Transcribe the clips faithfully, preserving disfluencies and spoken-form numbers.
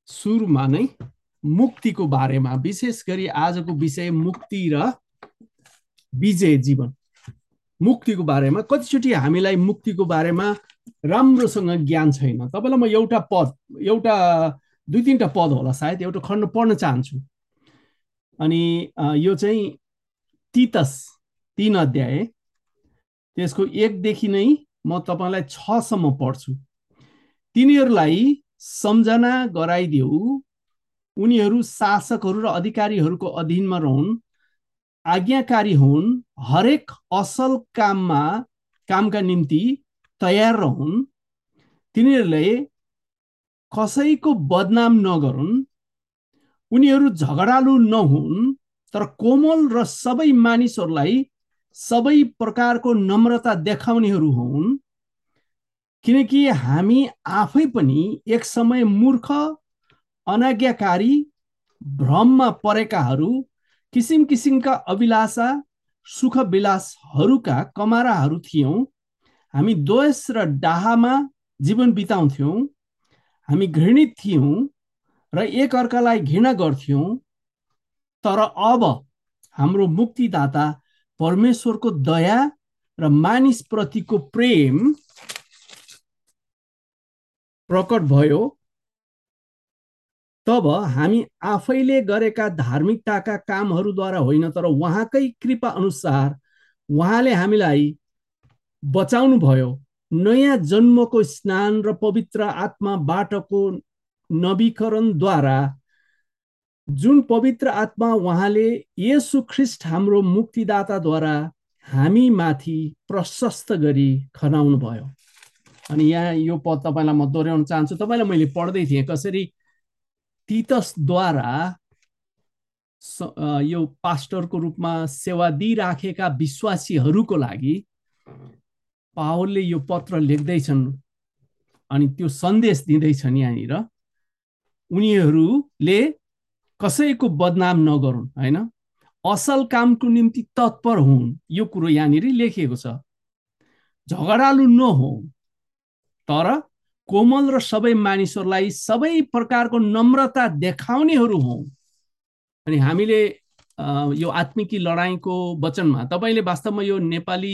सुरुमा नै मुक्तिको बारेमा, विशेष गरी आजको विषय मुक्ति र विजय जीवन, मुक्तिको बारेमा। कतिचोटि हामीलाई मुक्तिको बारेमा राम्रोसँग ज्ञान छैन। तपाईँलाई म एउटा पद, एउटा दुई तिनवटा पद होला सायद, एउटा खण्ड पढ्न चाहन्छु। अनि यो चाहिँ तीतस तीन अध्याय, त्यसको एकदेखि नै म तपाईँलाई छसम्म पढ्छु। तिनीहरूलाई सम्झना गराइदेऊ, उनीहरू शासकहरू र अधिकारीहरूको अधीनमा रहन्, आज्ञाकारी हुन्, हरेक असल काममा कामका निम्ति तयार रहन्, तिनीहरूले कसैको बदनाम नगरून्, उनीहरू झगडालु नहुन्, तर कोमल र सबै मानिसहरूलाई सबै प्रकारको नम्रता देखाउनेहरू हुन्। किनकि हामी आफै पनि एक समय मूर्ख, अनाज्ञाकारी, भ्रममा परेकाहरू, किसिम किसिमका अभिलाषा, सुख विलासहरूका कमाराहरू थियौँ। हामी दोष र डाहामा जीवन बिताउँथ्यौँ। हामी घृणित थियौँ र एक अर्कालाई घृणा गर्थ्यौँ। तर अब हाम्रो मुक्तिदाता परमेश्वरको दया र मानिसप्रतिको प्रेम प्रकट भयो। तब हामी आफैले गरेका धार्मिकताका कामहरूद्वारा होइन, तर उहाँकै कृपा अनुसार उहाँले हामीलाई बचाउनु भयो, नयाँ जन्मको स्नान र पवित्र आत्माबाटको नवीकरणद्वारा, जुन पवित्र आत्मा उहाँले येशू ख्रीष्ट हाम्रो मुक्तिदाताद्वारा हामी माथि प्रशस्त गरी खनाउनु भयो। अनि यहाँ यो पद तपाईँलाई म दोहोऱ्याउन चाहन्छु। तपाईँलाई मैले पढ्दै थिएँ कसरी तीतसद्वारा यो पास्टरको रूपमा सेवा दिइराखेका विश्वासीहरूको लागि पावलले यो पत्र लेख्दैछन् अनि त्यो सन्देश दिँदैछन्। यहाँनिर उनीहरूले कसैको बदनाम नगरून्, होइन, असल कामको निम्ति तत्पर हुन्, यो कुरो यहाँनिर लेखिएको छ। झगडालु नहो, तर कोमल र सबै मानिसहरूलाई सबै प्रकारको नम्रता देखाउनेहरू हौँ। अनि हामीले यो आत्मिकी लडाईँको वचनमा तपाईँले वास्तवमा यो नेपाली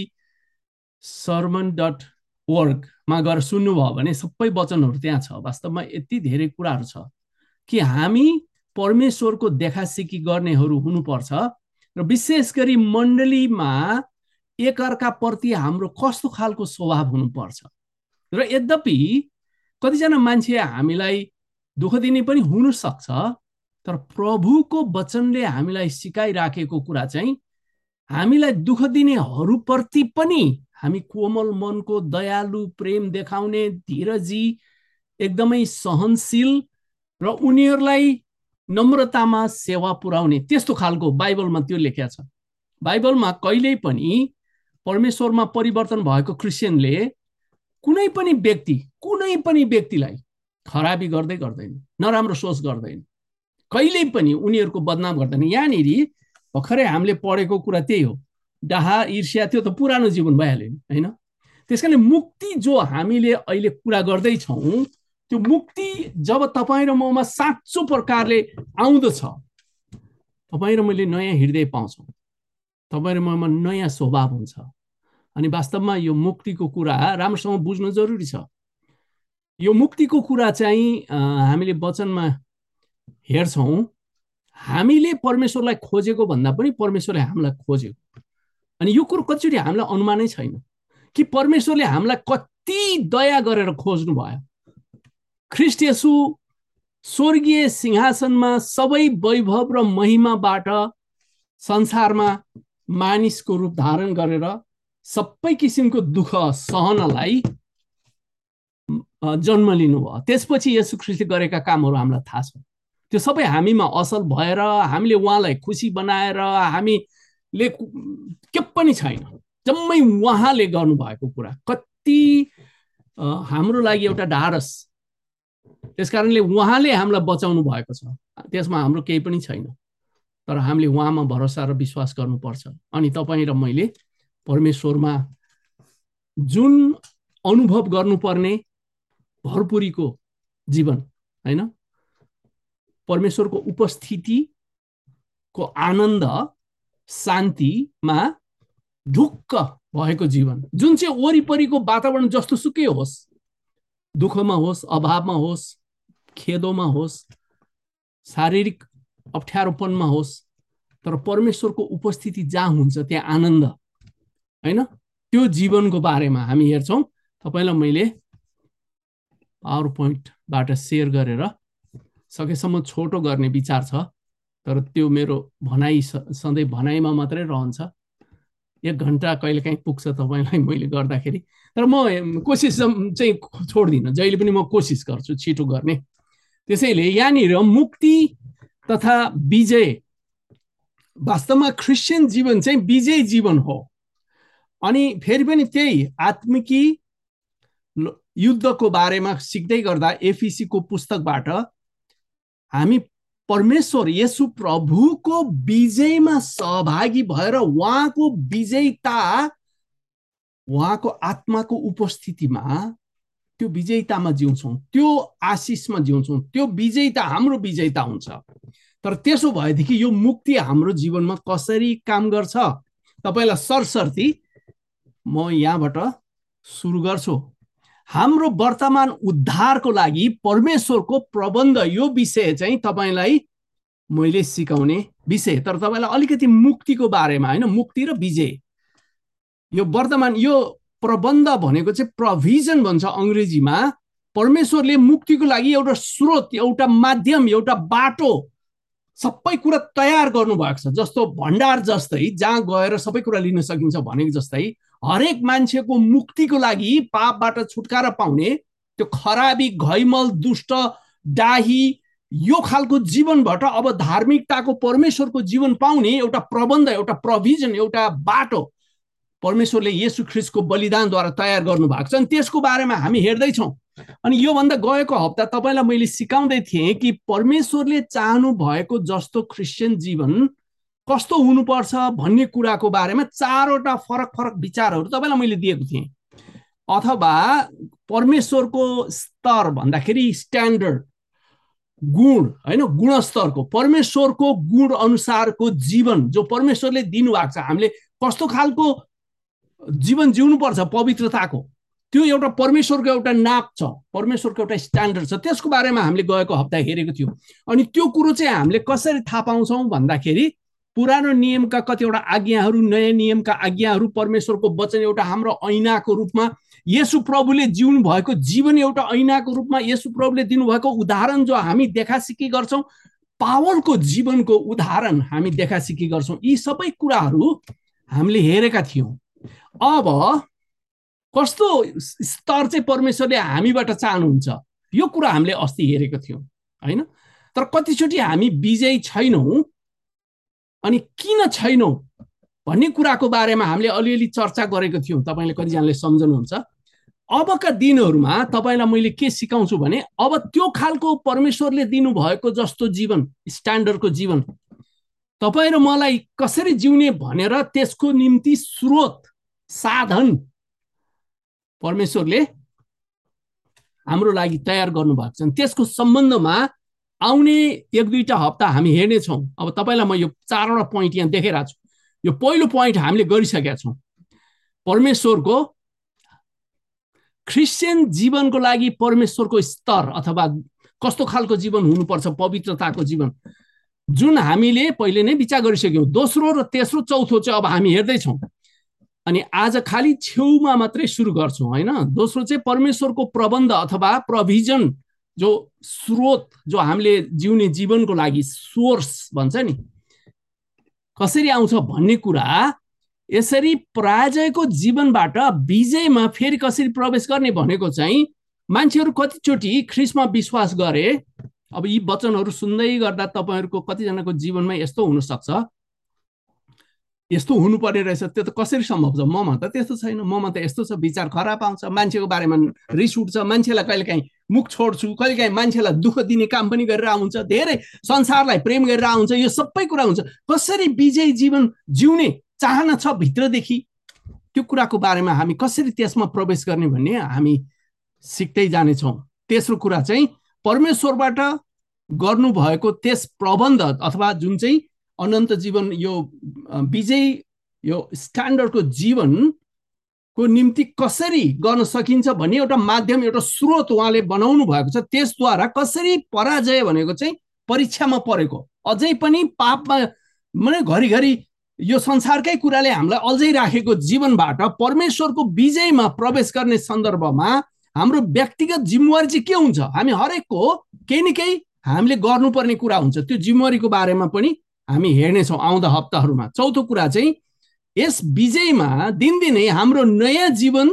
सर्मन डट ओर्गमा गएर सुन्नुभयो भने सबै वचनहरू त्यहाँ छ। वास्तवमा यति धेरै कुराहरू छ कि हामी परमेश्वरको देखासिकी गर्नेहरू हुनुपर्छ र विशेष गरी मण्डलीमा एकअर्काप्रति हाम्रो कस्तो खालको स्वभाव हुनुपर्छ। र यद्यपि कतिजना मान्छे हामीलाई दुःख दिने पनि हुन सक्छ, तर प्रभुको वचनले हामीलाई सिकाइराखेको कुरा चाहिँ हामीलाई दुःख दिनेहरूप्रति पनि हामी कोमल मनको, दयालु, प्रेम देखाउने, धीरजी, एकदमै सहनशील र उनीहरूलाई नम्रतामा सेवा पुर्याउने, त्यस्तो खालको बाइबलमा त्यो लेखेको छ। बाइबलमा कहिल्यै पनि परमेश्वरमा परिवर्तन भएको क्रिस्चियनले कुनै पनि व्यक्ति कुनै पनि व्यक्तिलाई खराबी गर्दै गर्दैन, नराम्रो सोच गर्दैन, कहिल्यै पनि उनीहरूको बदनाम गर्दैन। यहाँनिर भर्खरै हामीले पढेको कुरा त्यही हो। डाहा, ईर्ष्या, त्यो त पुरानो जीवन भइहाल्यो नि, होइन। त्यसकारणले मुक्ति जो हामीले अहिले कुरा गर्दैछौँ, त्यो मुक्ति जब तपाईँ र ममा साँचो प्रकारले आउँदछ, तपाईँ र मैले नयाँ हृदय पाउँछौँ, तपाईँ र ममा नयाँ स्वभाव हुन्छ। अनि वास्तवमा यो मुक्तिको कुरा राम्रोसँग बुझ्नु जरुरी छ। यो मुक्तिको कुरा चाहिँ हामीले वचनमा हेर्छौँ, हामीले परमेश्वरलाई खोजेको भन्दा पनि परमेश्वरले हामीलाई खोजेको। अनि यो कुरो कतिचोटि हामीलाई अनुमानै छैन कि परमेश्वरले हामीलाई कति दया गरेर खोज्नु भयो। ख्रीष्ट येशू स्वर्गीय सिंहासनमा सबै वैभव र महिमाबाट संसारमा मानिसको रूप धारण गरेर सबै किसिमको दुःख सहनलाई जन्म लिनुभयो। त्यसपछि येशू ख्रीष्टले गरेका कामहरू हामीलाई थाहा छ। त्यो सबै हामीमा असल भएर, हामीले उहाँलाई खुसी बनाएर, हामीले के पनि छैन, जम्मै उहाँले गर्नुभएको कुरा। कति हाम्रो लागि एउटा ढाडस। त्यसकारणले उहाँले हामीलाई बचाउनु भएको छ, त्यसमा हाम्रो केही पनि छैन। तर हामीले उहाँमा भरोसा र विश्वास गर्नुपर्छ। अनि तपाईँ र मैले परमेश्वरमा जुन अनुभव गर्नुपर्ने भरपुरीको जीवन, होइन, परमेश्वरको उपस्थितिको आनन्द शान्तिमा ढुक्क भएको जीवन, जुन चाहिँ वरिपरिको वातावरण जस्तो सुकै होस्, दुःखमा होस्, अभावमा होस्, खेदोमा होस्, शारीरिक अप्ठ्यारोपनमा होस्, तर परमेश्वरको उपस्थिति जहाँ हुन्छ त्यहाँ आनन्द, हैन? त्यो जीवनको बारेमा हामी हेर्छौँ। तपाईलाई मैले पावर पोइन्टबाट सेयर गरेर सकेसम्म छोटो गर्ने विचार छ, तर त्यो मेरो भनाइ सधैँ भनाइमा मात्रै रहन्छ। एक घन्टा कहिलेकाहीँ पुग्छ तपाईलाई मैले गर्दाखेरि, तर म कोसिस चाहिँ छोड्दिनँ, जहिले पनि म कोसिस गर्छु छिटो गर्ने। त्यसैले यहाँनिर मुक्ति तथा विजय, वास्तवमा क्रिस्चियन जीवन चाहिँ विजय जीवन हो। अनि फेरि पनि त्यही आत्मिकी युद्धको बारेमा सिक्दै गर्दा एफिसीको पुस्तकबाट हामी परमेश्वर येशू प्रभुको विजयमा सहभागी भएर उहाँको विजयता, उहाँको आत्माको उपस्थितिमा त्यो विजयतामा जिउँछौँ, त्यो आशिषमा जिउँछौँ। त्यो विजयता हाम्रो विजयता हुन्छ। तर त्यसो भएदेखि यो मुक्ति हाम्रो जीवनमा कसरी काम गर्छ, तपाईलाई सरसर्ती म यहाँबाट सुरु गर्छु। हाम्रो वर्तमान उद्धारको लागि परमेश्वरको प्रबन्ध, यो विषय चाहिँ तपाईलाई मैले सिकाउने विषय। तर तपाईलाई अलिकति मुक्तिको बारेमा, हैन, मुक्ति र विजय, यो वर्तमान यो प्रबन्ध भनेको चाहिँ प्रोभिजन भन्छ अंग्रेजीमा। परमेश्वरले मुक्तिको लागि एउटा स्रोत, एउटा माध्यम, एउटा बाटो, सबै कुरा तयार गर्नुभएको छ। जस्तो भण्डार जस्तै, जहाँ गएर सबै कुरा लिन सकिन्छ भनेको जस्तै, हरेक मान्छेको मुक्तिको लागि, पापबाट छुटकारा पाउने, त्यो खराबी, घैमल, दुष्ट, डाही, यो खालको जीवनबाट अब धार्मिकताको परमेश्वरको जीवन पाउने एउटा प्रबन्ध, एउटा प्रोभिजन, एउटा बाटो परमेश्वरले येशू ख्रीष्टको बलिदानद्वारा तयार गर्नुभएको छ। अनि त्यसको बारेमा हामी हेर्दैछौँ। अनि योभन्दा गएको हप्ता तपाईलाई मैले सिकाउँदै थिएँ कि परमेश्वरले चाहनु भएको जस्तो क्रिस्चियन जीवन कस्तो हुनुपर्छ भन्ने कुराको बारेमा चारवटा फरक फरक विचारहरू तपाईलाई मैले दिएको थिएँ। अथवा परमेश्वरको स्तर भन्दाखेरि स्ट्यान्डर्ड, गुण, हैन, गुणस्तरको, परमेश्वरको गुण अनुसारको जीवन जो परमेश्वरले दिनुभएको छ, हामीले कस्तो खालको जीवन जिउनुपर्छ पवित्रताको, त्यो एउटा परमेश्वरको एउटा नाप छ, परमेश्वरको एउटा स्ट्यान्डर्ड छ। त्यसको बारेमा हामीले गएको हप्ता हेरेको थियौँ। अनि त्यो कुरो चाहिँ हामीले कसरी थाहा पाउँछौँ भन्दाखेरि पुरानो नियमका कतिवटा आज्ञाहरू, नयाँ नियमका आज्ञाहरू, परमेश्वरको वचन एउटा हाम्रो ऐनाको रूपमा, येशू प्रभुले जिउनु भएको जीवन एउटा ऐनाको रूपमा, येशू प्रभुले दिनुभएको उदाहरण जो हामी देखासिकी गर्छौँ, पावलको जीवनको उदाहरण हामी देखासिकी गर्छौँ, यी सबै कुराहरू हामीले हेरेका थियौँ। अब कस्तो स्तर चाहिँ परमेश्वरले हामीबाट चाहनुहुन्छ, यो कुरा हामीले अस्ति हेरेको थियौँ, हैन? तर कतिचोटि हामी विजयी छैनौँ। अनि किन छैनौँ भन्ने कुराको बारेमा हामीले अलिअलि चर्चा गरेको थियौँ। तपाईँले कतिजनाले सम्झनुहुन्छ। अबका दिनहरूमा तपाईँलाई मैले के सिकाउँछु भने, अब त्यो खालको परमेश्वरले दिनुभएको जस्तो जीवन, स्ट्यान्डर्डको जीवन तपाईँ र मलाई कसरी जिउने भनेर त्यसको निम्ति स्रोत, साधन परमेश्वरले हाम्रो लागि तयार गर्नुभएको छ। त्यसको सम्बन्धमा आउने एक दुईटा हप्ता हामी हेर्नेछौँ। अब तपाईँलाई म यो चारवटा पोइन्ट यहाँ देखाइरहेको छु। यो पहिलो पोइन्ट हामीले गरिसकेका छौँ। परमेश्वरको क्रिस्चियन जीवनको लागि परमेश्वरको स्तर अथवा कस्तो खालको जीवन हुनुपर्छ, पवित्रताको जीवन, जुन हामीले पहिले नै विचार गरिसक्यौँ। दोस्रो र तेस्रो चौथो चाहिँ अब हामी हेर्दैछौँ। अनि आज खालि छेउमा मात्रै सुरु गर्छौँ, हैन? दोस्रो चाहिँ परमेश्वरको प्रबन्ध अथवा प्रोभिजन, जो स्रोत, जो हामीले जिउने जीवनको लागि सोर्स भन्छ नि, कसरी आउँछ भन्ने कुरा। यसरी पराजयको जीवनबाट विजयमा फेरि कसरी प्रवेश गर्ने भनेको चाहिँ मान्छेहरू कतिचोटि ख्रीष्टमा विश्वास गरे। अब यी वचनहरू सुन्दै गर्दा तपाईँहरूको कतिजनाको जीवनमा यस्तो हुनसक्छ, यस्तो हुनु पर्ने रहेछ, त्यो त कसरी सम्भव छ, ममा त त्यस्तो छैन, ममा त यस्तो छ, विचार खराब आउँछ, मान्छेको बारेमा रिस उठ्छ, मान्छेलाई कहिलेकाहीँ मुख छोड्छु, कहिलेकाहीँ मान्छेलाई दुःख दिने काम पनि गरेर आउँछ, धेरै संसारलाई प्रेम गरेर आउँछ, यो सबै कुरा हुन्छ। कसरी विजयी जीवन जिउने चाहना छ भित्रदेखि, त्यो कुराको बारेमा हामी कसरी त्यसमा प्रवेश गर्ने भन्ने हामी सिक्दै जानेछौँ। तेस्रो कुरा चाहिँ परमेश्वरबाट गर्नुभएको त्यस प्रबन्ध अथवा जुन चाहिँ अनन्त जीवन यो विजय यो स्ट्यान्डर्डको जीवनको निम्ति कसरी गर्न सकिन्छ भन्ने एउटा माध्यम एउटा स्रोत उहाँले बनाउनु भएको छ। त्यसद्वारा कसरी पराजय भनेको चाहिँ परीक्षामा परेको अझै पनि पापमा माने घरिघरि यो संसारकै कुराले हामीलाई अल्झै राखेको जीवनबाट परमेश्वरको विजयमा प्रवेश गर्ने सन्दर्भमा हाम्रो व्यक्तिगत जिम्मेवारी चाहिँ के हुन्छ? हामी हरेकको केही न केही हामीले गर्नुपर्ने कुरा हुन्छ। त्यो जिम्मेवारीको बारेमा पनि हामी हेर्नेछौँ आउँदा हप्ताहरूमा। चौथो कुरा चाहिँ यस विजयमा दिनदिनै हाम्रो नयाँ जीवन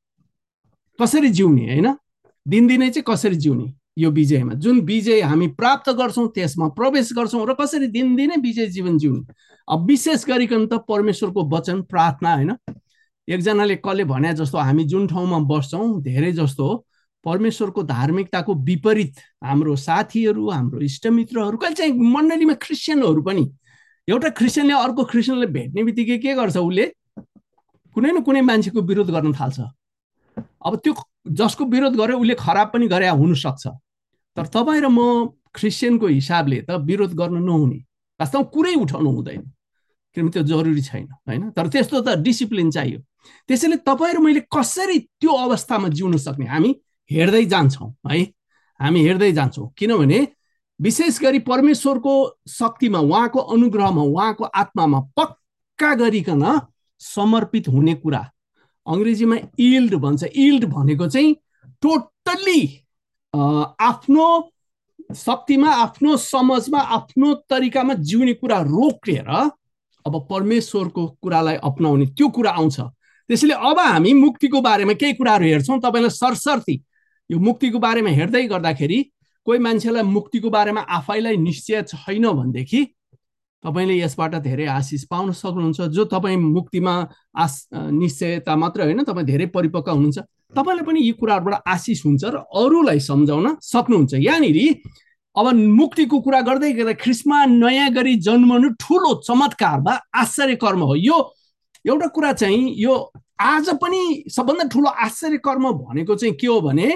कसरी जिउने, होइन, दिनदिनै चाहिँ कसरी जिउने यो विजयमा जुन विजय हामी प्राप्त गर्छौँ त्यसमा प्रवेश गर्छौँ र कसरी दिनदिनै विजय जीवन जिउने। अब विशेष गरिकन त परमेश्वरको वचन प्रार्थना, होइन, एकजनाले कसले भने जस्तो हामी जुन ठाउँमा बस्छौँ धेरै जस्तो परमेश्वरको धार्मिकताको विपरीत हाम्रो साथीहरू हाम्रो इष्टमित्रहरू कहिले चाहिँ मण्डलीमा क्रिस्चियनहरू पनि एउटा क्रिस्चियनले अर्को क्रिस्चियनले भेट्ने बित्तिकै के गर्छ, उसले कुनै न कुनै मान्छेको विरोध गर्न थाल्छ। अब त्यो जसको विरोध गरे उसले खराब पनि गरे हुनसक्छ, तर तपाईँ र म क्रिस्चियनको हिसाबले त विरोध गर्न नहुने, वास्तवमा कुरै उठाउनु हुँदैन किनभने त्यो जरुरी छैन, होइन। तर त्यस्तो त डिसिप्लिन चाहियो। त्यसैले तपाईँ र मैले कसरी त्यो अवस्थामा जिउन सक्ने हामी हेर्दै जान्छौँ है, हामी हेर्दै जान्छौँ। किनभने विशेष गरी परमेश्वरको शक्तिमा उहाँको अनुग्रहमा उहाँको आत्मामा पक्का गरिकन समर्पित हुने कुरा अङ्ग्रेजीमा इल्ड भन्छ। इल्ड भनेको चाहिँ टोटल्ली आफ्नो शक्तिमा आफ्नो समझमा आफ्नो तरिकामा जिउने कुरा रोकेर अब परमेश्वरको कुरालाई अपनाउने त्यो कुरा आउँछ। त्यसैले अब हामी मुक्तिको बारेमा केही कुराहरू हेर्छौँ। तपाईँलाई सरसर्ती यो मुक्तिको बारेमा हेर्दै गर्दाखेरि कोही मान्छेलाई मुक्तिको बारेमा आफैलाई निश्चय छैन भनेदेखि तपाईँले यसबाट धेरै आशिष पाउन सक्नुहुन्छ। जो तपाईँ मुक्तिमा आश निश्चयता मात्र होइन, तपाईँ धेरै परिपक्व हुनुहुन्छ, तपाईँलाई पनि यी कुराहरूबाट आशिष हुन्छ र अरूलाई सम्झाउन सक्नुहुन्छ। यहाँनिर अब मुक्तिको कुरा गर्दै गर्दा ख्रिस्टमा नयाँ गरी जन्मनु ठुलो चमत्कार वा आश्चर्य कर्म हो। यो एउटा कुरा चाहिँ यो आज पनि सबभन्दा ठुलो आश्चर्य कर्म भनेको चाहिँ के हो भने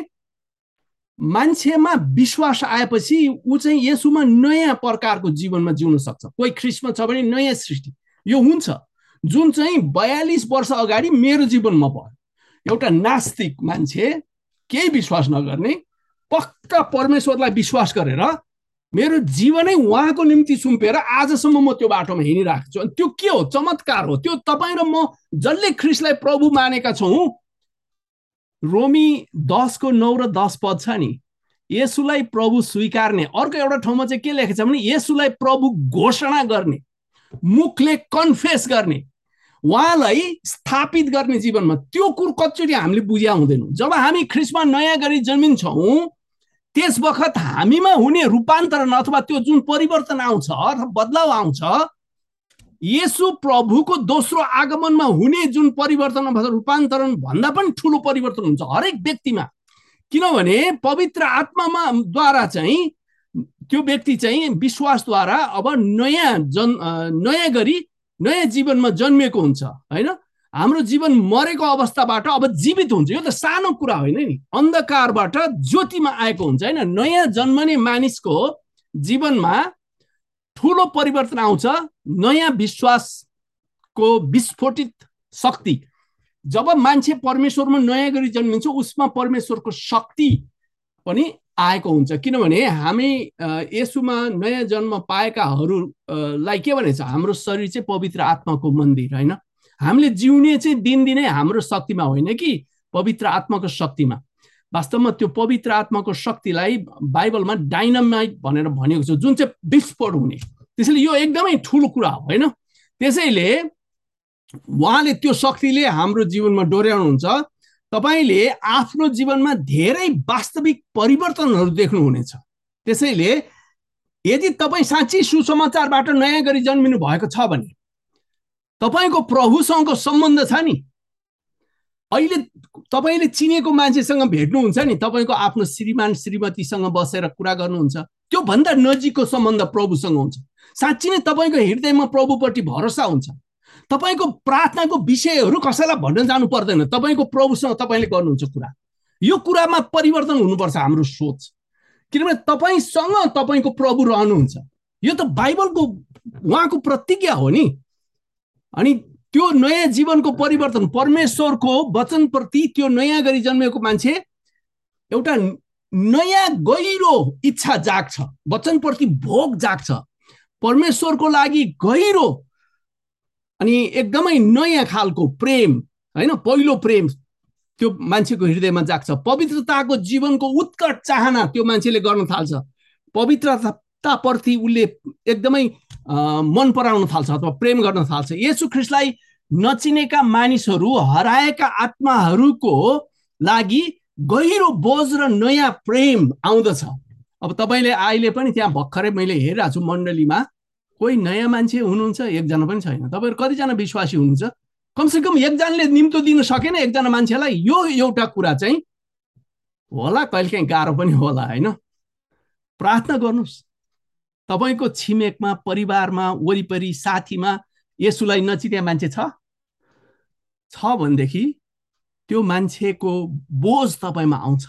मान्छेमा विश्वास आएपछि ऊ चाहिँ यसुमा नयाँ प्रकारको जीवनमा जिउन सक्छ। कोही ख्रिस्टमा छ भने नयाँ सृष्टि यो हुन्छ, जुन चाहिँ बयालिस वर्ष अगाडि मेरो जीवनमा भयो। एउटा नास्तिक मान्छे, केही विश्वास नगर्ने, पक्का परमेश्वरलाई विश्वास गरेर मेरो जीवनै उहाँको निम्ति सुम्पेर आजसम्म म त्यो बाटोमा हिँडिरहेको छु। अनि त्यो के हो? चमत्कार हो। त्यो तपाईँ र म जसले ख्रिस्टलाई प्रभु मानेका छौँ, रोमी दसको नौ र दस पद छ नि, येशूलाई प्रभु स्वीकार्ने। अर्को एउटा ठाउँमा चाहिँ के लेखेको छ भने येशूलाई प्रभु घोषणा गर्ने, मुखले कन्फेस गर्ने, उहाँलाई स्थापित गर्ने जीवनमा। त्यो कुरो कतिचोटि हामीले बुझ्या हुँदैनौँ। जब हामी ख्रिस्टमा नयाँ गरी जन्मिन्छौँ त्यस बखत हामीमा हुने रूपान्तरण अथवा त्यो जुन परिवर्तन आउँछ अथवा बदलाव आउँछ, येशू प्रभुको दोस्रो आगमनमा हुने जुन परिवर्तन अथवा रूपान्तरण भन्दा पनि ठुलो परिवर्तन हुन्छ हरेक व्यक्तिमा। किनभने पवित्र आत्मामा द्वारा चाहिँ त्यो व्यक्ति चाहिँ विश्वासद्वारा अब नयाँ जन नयाँ गरी नयाँ जीवनमा जन्मिएको हुन्छ, होइन। हाम्रो जीवन मरेको अवस्थाबाट अब जीवित हुन्छ। यो त सानो कुरा होइन नि, अन्धकारबाट ज्योतिमा आएको हुन्छ, होइन। नयाँ जन्मने मानिसको जीवनमा ठुलो परिवर्तन आउँछ, नयाँ विश्वासको विस्फोटित शक्ति। जब मान्छे परमेश्वरमा नयाँ गरी जन्मिन्छ उसमा परमेश्वरको शक्ति पनि आएको हुन्छ। किनभने हामी येशूमा नयाँ जन्म पाएकाहरूलाई के भनेछ, हाम्रो शरीर चाहिँ पवित्र आत्माको मन्दिर, होइन। हामीले जिउने चाहिँ दिनदिनै हाम्रो शक्तिमा होइन कि पवित्र आत्माको शक्तिमा। वास्तवमा त्यो पवित्र आत्माको शक्तिलाई बाइबलमा डाइनामाइट भनेर भनेको छ, जुन चाहिँ विस्फोट हुने। त्यसैले यो एकदमै ठुलो कुरा हो, होइन। त्यसैले उहाँले त्यो शक्तिले हाम्रो जीवनमा डोर्याउनुहुन्छ। तपाईँले आफ्नो जीवनमा धेरै वास्तविक परिवर्तनहरू देख्नुहुनेछ। त्यसैले यदि तपाईँ साँच्चै सुसमाचारबाट नयाँ गरी जन्मिनु भएको छ भने तपाईँको प्रभुसँगको सम्बन्ध छ नि, अहिले तपाईँले चिनेको मान्छेसँग भेट्नुहुन्छ नि, तपाईँको आफ्नो श्रीमान श्रीमतीसँग बसेर कुरा गर्नुहुन्छ, त्यो भन्दा नजिकको सम्बन्ध प्रभुसँग हुन्छ। साँच्चै नै तपाईँको हृदयमा प्रभुपट्टि भरोसा हुन्छ। तपाईँको प्रार्थनाको विषयहरू कसैलाई भन्न जानु पर्दैन, तपाईँको प्रभुसँग तपाईँले गर्नुहुन्छ कुरा। यो कुरामा परिवर्तन हुनुपर्छ हाम्रो सोच। किनभने तपाईसँग तपाईको प्रभु रहनुहुन्छ। यो त बाइबलको उहाँको प्रतिज्ञा हो नि। अनि त्यो नयाँ जीवनको परिवर्तन परमेश्वरको वचनप्रति त्यो नयाँ गरी जन्मेको मान्छे एउटा नयाँ गहिरो इच्छा जाग्छ, वचनप्रति भोग जाग्छ, परमेश्वरको लागि गहिरो अनि एकदमै नयाँ खालको प्रेम, हैन, पहिलो प्रेम त्यो मान्छेको हृदयमा जाग्छ। पवित्रताको जीवनको उत्कट चाहना त्यो मान्छेले गर्न थाल्छ। पवित्रताप्रति उसले एकदमै मन पराउन थाल्छ अथवा प्रेम गर्न थाल्छ। येशू ख्रीष्टलाई नचिनेका मानिसहरू, हराएका आत्माहरूको लागि गहिरो बोझ र नयाँ प्रेम आउँदछ। अब तपाईले अहिले पनि त्यहाँ भर्खरै मैले हेरिरहेको छु मण्डलीमा कोही नयाँ मान्छे हुनुहुन्छ, एकजना पनि छैन। तपाईहरु कतिजना विश्वासी हुनुहुन्छ? कमसेकम एकजनाले निम्तो दिन सकेन एकजना मान्छेलाई? यो एउटा कुरा चाहिँ होला, कहिलेकाहीँ गाह्रो पनि होला, हैन? प्रार्थना गर्नुस्। तपाईको छिमेकमा, परिवारमा, वरिपरि, साथीमा येशूलाई नचिने मान्छे छ छ भनेदेखि त्यो मान्छेको बोझ तपाईमा आउँछ,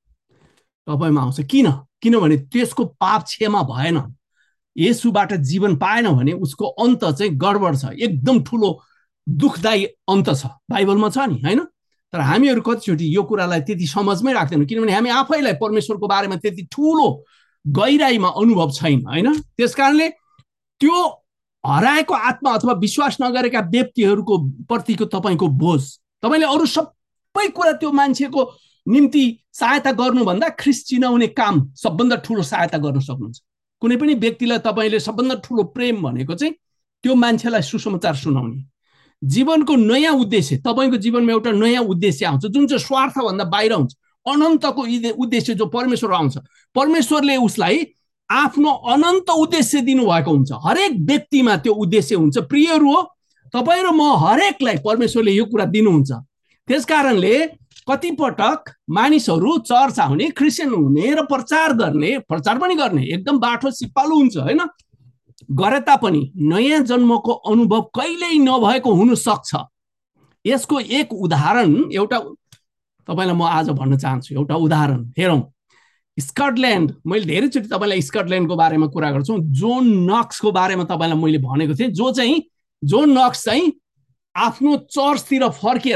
तपाईमा आउँछ। किन? किनभने त्यसको पाप क्षमा भएन, येशूबाट जीवन पाएन भने उसको अन्त चाहिँ गडबड छ, एकदम ठुलो दुखदायी अन्त छ, बाइबलमा छ नि, हैन? तर हामीहरु कतिचोटि यो कुरालाई त्यति समझमै राख्दैनौँ, किनभने हामी आफैलाई परमेश्वरको बारेमा त्यति ठुलो गहिराईमा अनुभव छैन, हैन? त्यसकारणले त्यो हराएको आत्मा अथवा विश्वास नगरेका व्यक्तिहरूको प्रतिको तपाईको बोझ, तपाईले अरु सबै कुरा त्यो मान्छेको निम्ति सहायता गर्नुभन्दा ख्रीष्ट चिनाउने काम सबभन्दा ठुलो सहायता गर्न सक्नुहुन्छ। कुनै पनि व्यक्तिलाई तपाईले सबभन्दा ठुलो प्रेम भनेको चाहिँ त्यो मान्छेलाई सुसमाचार सुनाउने, जीवनको नयाँ उद्देश्य, तपाईको जीवनमा एउटा नयाँ उद्देश्य आउँछ जुन चाहिँ स्वार्थभन्दा बाहिर हुन्छ, अनन्तको उद्देश्य जो परमेश्वर आउँछ। परमेश्वरले उसलाई आफ्नो अनन्त उद्देश्य दिनुभएको हुन्छ। हरेक व्यक्तिमा त्यो उद्देश्य हुन्छ। प्रियहरू हो, तपाई र म हरेकलाई परमेश्वरले यो कुरा दिनुहुन्छ। त्यसकारणले कतिपटक मानिसहरू चर्च आउने, क्रिस्चियन हुने र प्रचार गर्ने, प्रचार पनि गर्ने एकदम बाठो सिपालु हुन्छ, हैन? गरे तापनि नयाँ जन्मको अनुभव कहिल्यै नभएको हुन सक्छ। यसको एक उदाहरण एउटा तपाईलाई म आज भन्न चाहन्छु। एउटा उदाहरण हेरौँ। स्कटल्यान्ड, मैले धेरैचोटि तपाईलाई स्कटल्यान्डको बारेमा कुरा गर्छु। जोन नक्सको बारेमा तपाईलाई मैले भनेको थिएँ, जो चाहिँ जोन नक्स चाहिँ आफ्नो चर्चतिर फर्केर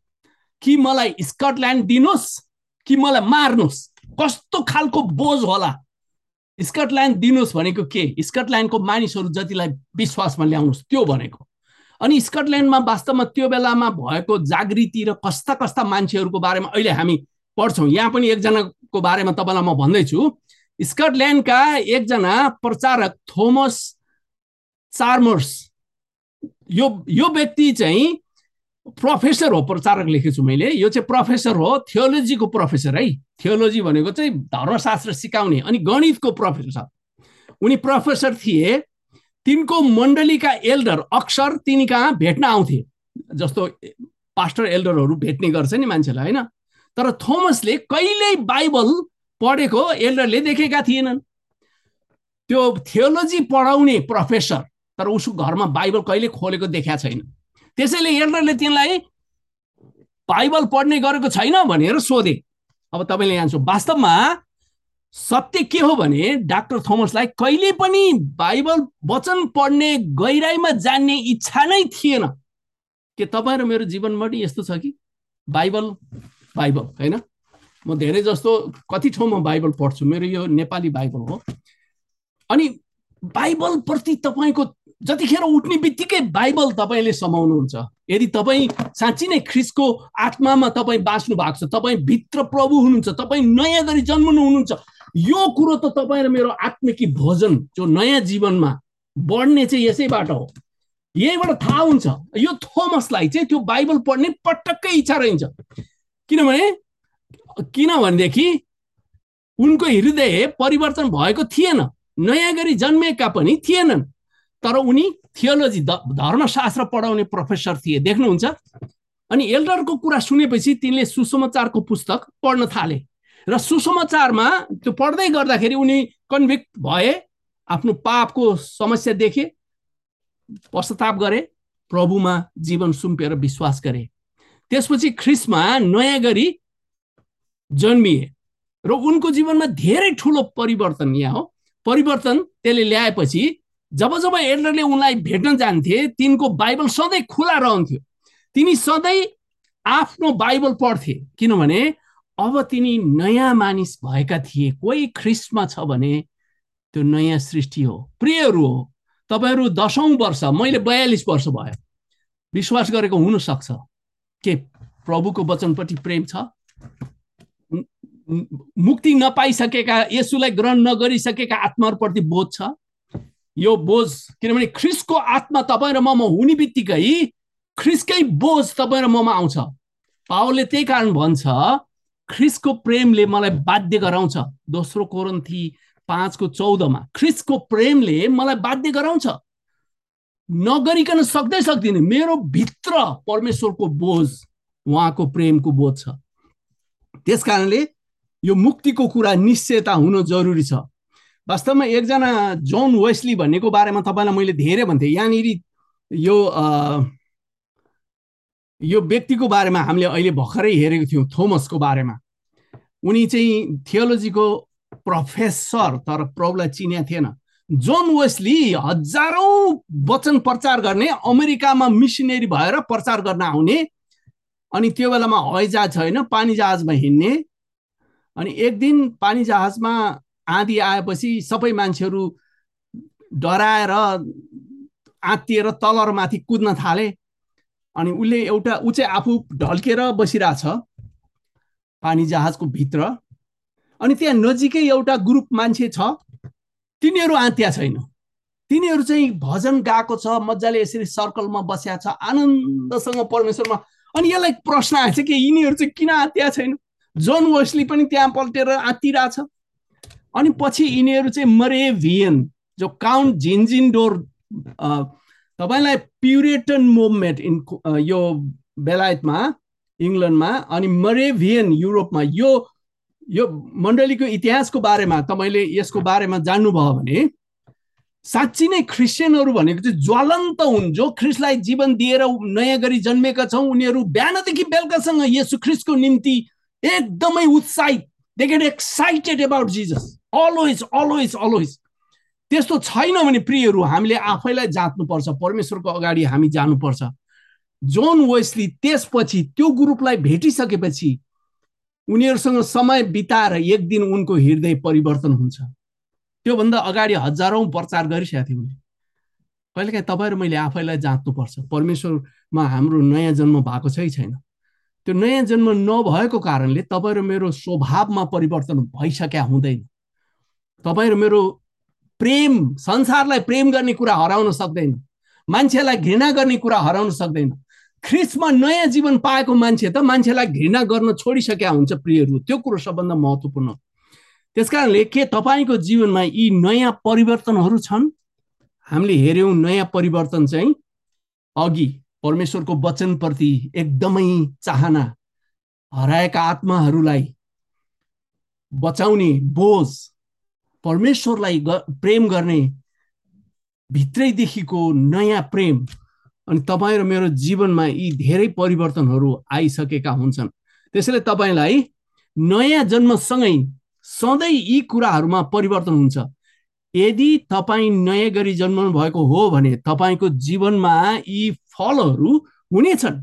कि मलाई स्कटल्यान्ड दिनुस् कि मलाई मार्नुस्, कस्तो खालको बोझ होला। स्कटल्यान्ड दिनुस् भनेको के? स्कटल्यान्डको मानिसहरू जतिलाई विश्वासमा ल्याउनुस्, त्यो भनेको। अनि स्कटल्यान्डमा वास्तवमा त्यो बेलामा भएको जागृति र कस्ता कस्ता मान्छेहरूको बारेमा अहिले हामी पढ्छौँ। यहाँ पनि एकजनाको बारेमा तपाईलाई म भन्दैछु। स्कटल्यान्डका एकजना प्रचारक थोमस चार्मर्स, यो यो व्यक्ति चाहिँ प्रोफेसर हो, प्रचारक लेखेछु मैले। यो चाहिँ प्रोफेसर हो, थियोलोजीको प्रोफेसर है। थियोलोजी भनेको चाहिँ धर्मशास्त्र सिकाउने, अनि गणितको प्रोफेसर। उनी प्रोफेसर थिए। तिनको मण्डलीका एल्डर अक्सर तिनी कहाँ भेट्न आउँथे, जस्तो पास्टर एल्डरहरू भेट्ने गर्छ नि मान्छेलाई, हैन? तर थोमसले कहिल्यै बाइबल पढेको एल्डरले देखेका थिएनन्। त्यो थियोलोजी पढाउने प्रोफेसर, तर उसको घरमा बाइबल कहिले खोलेको देखाएको छैन। त्यसैले एल्डरले तिनलाई बाइबल पढ्ने गरेको छैन भनेर सोधे। अब तपाईले यहाँ वास्तवमा सत्य के हो भने डाक्टर थोमसलाई कहिले पनि बाइबल वचन पढ्ने गहिराईमा जान्ने इच्छा नै थिएन। के तपाईँ र मेरो जीवनमा पनि यस्तो छ कि बाइबल बाइबल हैन? म धेरै जस्तो कति ठाउँमा बाइबल पढ्छु, मेरो यो नेपाली बाइबल हो। अनि बाइबल प्रति तपाईको जतिखेर उठ्ने बित्तिकै बाइबल तपाईले समाउनुहुन्छ। यदि तपाईँ साँच्चै नै ख्रीष्टको आत्मामा तपाईँ बाँच्नु भएको छ, तपाईँ भित्र प्रभु हुनुहुन्छ, तपाईँ नयाँ गरी जन्मनु हुनुहुन्छ, यो कुरो त तपाईँ र मेरो आत्मिकी भोजन जो नयाँ जीवनमा बढ्ने चाहिँ यसैबाट हो। यहीबाट थाहा हुन्छ। यो थोमसलाई चाहिँ त्यो बाइबल पढ्ने पटक्कै इच्छा रहन्छ। किनभने किनभनेदेखि उनको हृदय परिवर्तन भएको थिएन, नयाँ गरी जन्मेका पनि थिएनन्। तर उनी थियोलोजी धर्मशास्त्र पढाउने प्रोफेसर थिए, देख्नुहुन्छ। अनि एल्डरको कुरा सुनेपछि तिनले सुसमाचारको पुस्तक पढ्न थाले र सुसमाचारमा त्यो पढ्दै गर्दाखेरि उनी कन्भिक्ट भए, आफ्नो पापको समस्या देखे, पश्चाताप गरे, प्रभुमा जीवन सुम्पेर विश्वास गरे। त्यसपछि ख्रीष्टमा नयाँ गरी जन्मिए र उनको जीवनमा धेरै ठुलो परिवर्तन यहाँ हो। परिवर्तन त्यसले ल्याएपछि जब जब एल्डरले उनलाई भेट्न जान्थे तिनको बाइबल सधैँ खुला रहन्थ्यो। तिनी सधैँ आफ्नो बाइबल पढ्थे, किनभने अब तिनी नयाँ मानिस भएका थिए। कोही ख्रिस्टमा छ भने त्यो नयाँ सृष्टि हो। प्रियहरू हो, तपाईहरू दसौँ वर्ष, मैले बयालिस वर्ष भयो, विश्वास गरेको हुनसक्छ के प्रभुको वचनप्रति प्रेम छ? मुक्ति नपाइसकेका, येशूलाई ग्रहण नगरिसकेका आत्माहरूप्रति बोझ छ? यो बोझ, किनभने ख्रिस्टको आत्मा तपाईँ र ममा हुने बित्तिकै ख्रिस्टकै बोझ तपाईँ र ममा आउँछ। पावलले त्यही कारण भन्छ ख्रिस्टको प्रेमले मलाई बाध्य गराउँछ। दोस्रो कोरिन्थी पाँचको चौधमा ख्रिस्टको प्रेमले मलाई बाध्य गराउँछ, नगरिकन सक्दै सक्दिनँ। मेरो भित्र परमेश्वरको बोझ, उहाँको प्रेमको बोझ छ। त्यस कारणले यो मुक्तिको कुरा निश्चयता हुनु जरुरी छ। वास्तवमा एकजना जोन वेस्ली भन्नेको बारेमा तपाईँलाई मैले धेरै भन्थेँ। यहाँनिर यो यो व्यक्तिको बारेमा हामीले अहिले भर्खरै हेरेको थियौँ, थोमसको बारेमा। उनी चाहिँ थियोलोजीको प्रोफेसर, तर प्रभुलाई चिनेको थिएन। जोन वेस्ली हजारौं वचन प्रचार गर्ने, अमेरिकामा मिसनरी भएर प्रचार गर्न आउने, अनि त्यो बेलामा हवाई जहाज छैन, पानी जहाजमा हिँड्ने। अनि एक दिन पानी जहाजमा आँधी आएपछि सबै मान्छेहरू डराएर आत्तिएर तल र माथि कुद्न थाले। अनि उसले एउटा ऊ चाहिँ आफू ढल्केर बसिरहेछ पानी जहाजको भित्र, अनि त्यहाँ नजिकै एउटा ग्रुप मान्छे छ, तिनीहरू आत्या छैन। तिनीहरू चाहिँ भजन गाएको छ, मजाले यसरी सर्कलमा बसेको छ आनन्दसँग परमेश्वरमा। अनि यसलाई प्रश्न आएछ कि यिनीहरू चाहिँ किन आत्या छैन? जोन वेस्ली पनि त्यहाँ पल्टेर आत्तिरहेछ। अनि पछि यिनीहरू चाहिँ मरेभियन, जो काउन्ट झिन्जिन्डोर, तपाईलाई प्युरिटन मुभमेन्ट इन यो बेलायतमा, इङ्ल्यान्डमा, अनि मरेभियन युरोपमा, यो यो मण्डलीको इतिहासको बारेमा तपाईले यसको बारेमा जान्नुभयो भने साँच्ची नै क्रिस्चियनहरू भनेको चाहिँ ज्वलन्त हुन्, जो ख्रिस्टलाई जीवन दिएर नयाँ गरी जन्मेका छौँ। उनीहरू बिहानदेखि बेलुकासँग येशू ख्रिस्टको निम्ति एकदमै उत्साहित, they get excited about Jesus, always always always. त्यस्तो छैन भने प्रियहरू, हामीले आफैलाई जाँच्नुपर्छ, परमेश्वरको अगाडि हामी जानुपर्छ। जोन वेस्ली त्यसपछि त्यो ग्रुपलाई भेटिसकेपछि उनीहरूसँग समय बिताएर एक दिन उनको हृदय परिवर्तन हुन्छ। त्योभन्दा अगाडि हजारौं प्रचार गरिसकेको थियो उनले। कहिलेकाहीँ तपाईँ र मैले आफैलाई जाँच्नुपर्छ, परमेश्वरमा हाम्रो नयाँ जन्म भएको छ कि छैन। त्यो नयाँ जन्म नभएको कारणले तपाईँ र मेरो स्वभावमा परिवर्तन भइसक्या हुँदैन। तपाईँ र मेरो प्रेम, संसारलाई प्रेम गर्ने कुरा हराउन सक्दैन, मान्छेलाई घृणा गर्ने कुरा हराउन सक्दैन। ख्रिस्टमा नयाँ जीवन पाएको मान्छे त मान्छेलाई घृणा गर्न छोडिसकेका हुन्छ प्रियहरू। त्यो कुरो सबभन्दा महत्त्वपूर्ण हो। त्यसकारणले के तपाईँको जीवनमा यी नयाँ परिवर्तनहरू छन्? हामीले हेर्यौं नयाँ परिवर्तन चाहिँ अघि परमेश्वरको वचनप्रति एकदमै चाहना, हराएका आत्माहरूलाई बचाउने बोझ, परमेश्वरलाई प्रेम गर्ने भित्रैदेखिको नयाँ प्रेम, अनि तपाईँ र मेरो जीवनमा यी धेरै परिवर्तनहरू आइसकेका हुन्छन्। त्यसैले तपाईँलाई नयाँ जन्मसँगै सधैँ यी कुराहरूमा परिवर्तन हुन्छ। यदि तपाईँ नयाँ गरी जन्मनु भएको हो भने तपाईँको जीवनमा यी फलहरू हुनेछन्।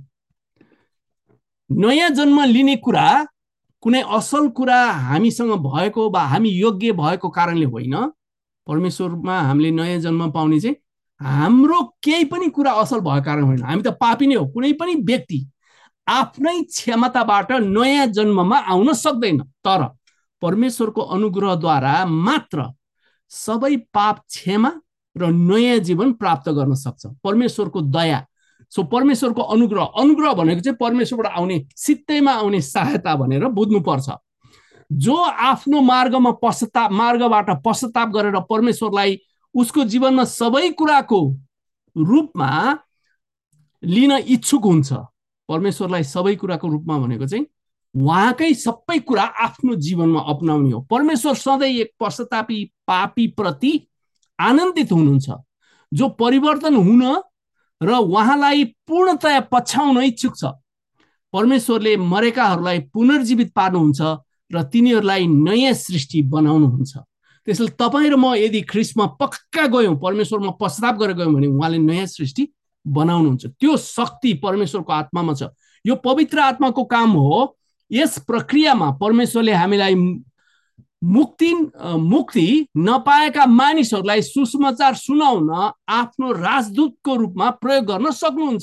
नयाँ जन्म लिने कुरा कुनै असल कुरा हामीसँग भएको वा हामी योग्य भएको कारणले होइन। परमेश्वरमा हामीले नयाँ जन्म पाउने चाहिँ हाम्रो केही पनि कुरा असल भएको कारण होइन। हामी त पापी नै हो। कुनै पनि व्यक्ति आफ्नै क्षमताबाट नयाँ जन्ममा आउन सक्दैन, तर परमेश्वरको अनुग्रहद्वारा मात्र सबै पाप क्षमा र नयाँ जीवन प्राप्त गर्न सक्छ। परमेश्वरको दया, सो परमेश्वरको अनुग्रह, अनुग्रह भनेको चाहिँ परमेश्वरबाट आउने, सित्तैमा आउने सहायता भनेर बुझ्नुपर्छ। जो आफ्नो मार्गमा पश्चाताप, मार्गबाट पश्चाताप गरेर परमेश्वरलाई उसको जीवनमा सबै कुराको रूपमा लिन इच्छुक हुन्छ। परमेश्वरलाई सबै कुराको रूपमा भनेको चाहिँ उहाँकै सबै कुरा आफ्नो जीवनमा अपनाउने हो। परमेश्वर सधैँ एक पश्चातापी पापी प्रति आनन्दित हुनुहुन्छ, जो परिवर्तन हुन र उहाँलाई पूर्णतया पछ्याउन इच्छुक छ। परमेश्वरले मरेकाहरूलाई पुनर्जीवित पार्नुहुन्छ र तिनीहरूलाई नयाँ सृष्टि बनाउनुहुन्छ। त्यसैले तपाईँ र म यदि ख्रीष्टमा पक्का गयौँ, परमेश्वरमा पश्चाताप गरेर गयौँ भने उहाँले नयाँ सृष्टि बनाउनुहुन्छ। त्यो शक्ति परमेश्वरको आत्मामा छ। यो पवित्र आत्माको काम हो। यस प्रक्रियामा परमेश्वरले हामीलाई मुक्ति मुक्ति नपाएका मानिसहरूलाई सुसमाचार सुनाउन आफ्नो राजदूतको रूपमा प्रयोग गर्न सक्नुहुन्छ।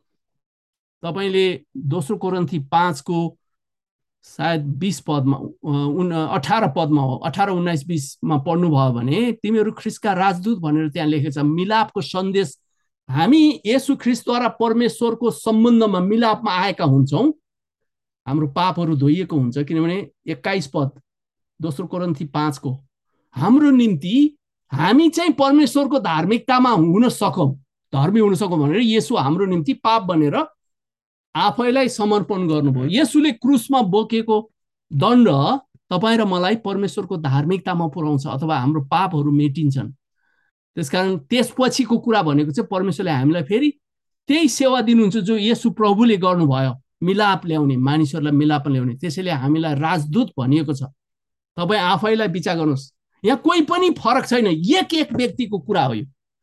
तपाईले दोस्रो कोरिन्थी पाँचको सायद बीस पदमा अठारह पदमा हो, अठारह उन्नाइस बीसमा पढ्नुभयो भने तिमीहरू ख्रीष्टका राजदूत भनेर त्यहाँ लेखेको छ। मिलापको सन्देश, हामी येशू ख्रीष्टद्वारा परमेश्वरको सम्बन्धमा मिलापमा आएका हुन्छौँ। हाम्रो पापहरू धोइएको हुन्छ, किनभने एक्काइस पद दोस्रो कोरिन्थी पाँचको, हाम्रो निम्ति हामी चाहिँ परमेश्वरको धार्मिकतामा हुन सकौँ, धर्मी हुन सकौँ भनेर येशू हाम्रो निम्ति पाप बनेर आफैलाई समर्पण गर्नुभयो। येशूले क्रुसमा बोकेको दण्ड तपाईँ र मलाई परमेश्वरको धार्मिकतामा पुर्याउँछ अथवा हाम्रो पापहरू मेटिन्छन्। त्यसकारण त्यसपछिको कुरा भनेको चाहिँ परमेश्वरले हामीलाई फेरि त्यही सेवा दिनुहुन्छ जो येशू प्रभुले गर्नुभयो, मिलाप ल्याउने, मानिसहरूलाई मिलाप ल्याउने। त्यसैले हामीलाई राजदूत भनिएको छ। तपाईँ आफैलाई विचार गर्नुहोस्, यहाँ कोही पनि फरक छैन, एक एक व्यक्तिको कुरा हो यो।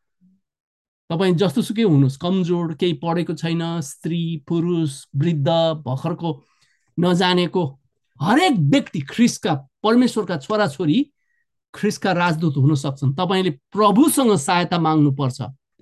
तपाईँ जस्तोसुकै हुनुहोस्, कमजोर, केही पढेको छैन, स्त्री, पुरुष, वृद्ध, भर्खरको, नजानेको, हरेक व्यक्ति ख्रीष्टका, परमेश्वरका छोराछोरी ख्रीष्टका राजदूत हुन सक्छन्। तपाईले प्रभुसँग सहायता माग्नुपर्छ।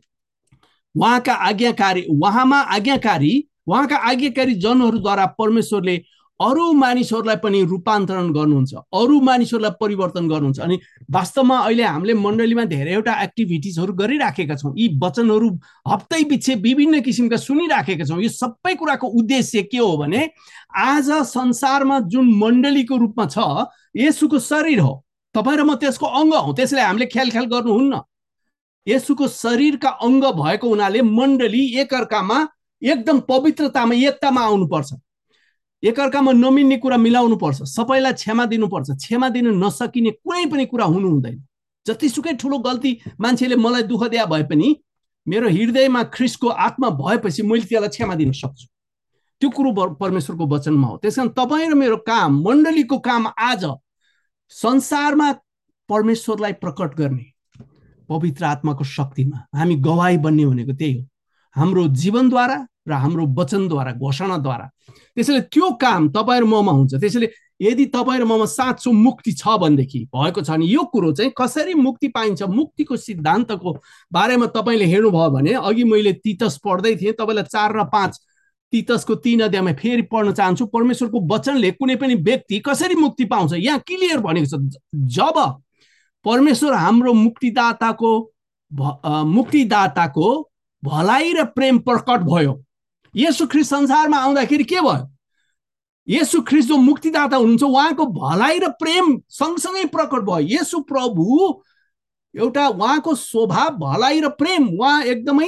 उहाँका आज्ञाकारी उहाँमा आज्ञाकारी उहाँका आज्ञाकारी जनहरूद्वारा परमेश्वरले अरू मानिसहरूलाई पनि रूपान्तरण गर्नुहुन्छ, अरू मानिसहरूलाई परिवर्तन गर्नुहुन्छ। अनि वास्तवमा अहिले हामीले मण्डलीमा धेरैवटा एक्टिभिटिजहरू गरिराखेका छौँ। यी वचनहरू हप्तै पछि विभिन्न किसिमका सुनिराखेका छौँ। यो सबै कुराको उद्देश्य के हो भने आज संसारमा जुन मण्डलीको रूपमा छ, येशूको शरीर हो, तपाईँ र म त्यसको अङ्ग हौ। त्यसैले हामीले ख्याल ख्याल गर्नुहुन्न। येशूको शरीरका अङ्ग भएको हुनाले मण्डली एकअर्कामा एकदम पवित्रतामा, एकतामा आउनुपर्छ। एकअर्कामा नमिल्ने कुरा मिलाउनु पर्छ, सबैलाई क्षमा दिनुपर्छ। क्षमा दिन नसकिने कुनै पनि कुरा हुनु हुँदैन। जतिसुकै ठुलो गल्ती मान्छेले मलाई दुःख दिए भए पनि मेरो हृदयमा ख्रीष्टको आत्मा भएपछि मैले त्यसलाई क्षमा दिन सक्छु। त्यो कुरो परमेश्वरको वचनमा हो। त्यसकारण तपाईँ र मेरो काम, मण्डलीको काम आज संसारमा परमेश्वरलाई प्रकट गर्ने पवित्र आत्माको शक्तिमा हामी गवाही बन्ने भनेको त्यही हो, हाम्रो जीवनद्वारा र हाम्रो वचनद्वारा, घोषणाद्वारा। त्यसैले त्यो काम तपाईँ र ममा हुन्छ। त्यसैले यदि तपाईँ र ममा साँचो मुक्ति छ भनेदेखि, भएको छ भने यो कुरो चाहिँ कसरी मुक्ति पाइन्छ, मुक्तिको सिद्धान्तको बारेमा तपाईँले हेर्नुभयो भने अघि मैले तीतस पढ्दै थिएँ, तपाईँलाई चार र पाँच तीतसको तीन अध्यायमा फेरि पढ्न चाहन्छु। परमेश्वरको वचनले कुनै पनि व्यक्ति कसरी मुक्ति पाउँछ यहाँ क्लियर भनेको छ। जब परमेश्वर हाम्रो मुक्तिदाताको मुक्तिदाताको भलाइ र प्रेम प्रकट भयो, येशू ख्रीष्ट संसारमा आउँदाखेरि के भयो? येशू ख्रीष्ट जो मुक्तिदाता हुनुहुन्छ उहाँको भलाइ र प्रेम सँगसँगै प्रकट भयो। येशू प्रभु एउटा उहाँको स्वभाव भलाइ र प्रेम, उहाँ एकदमै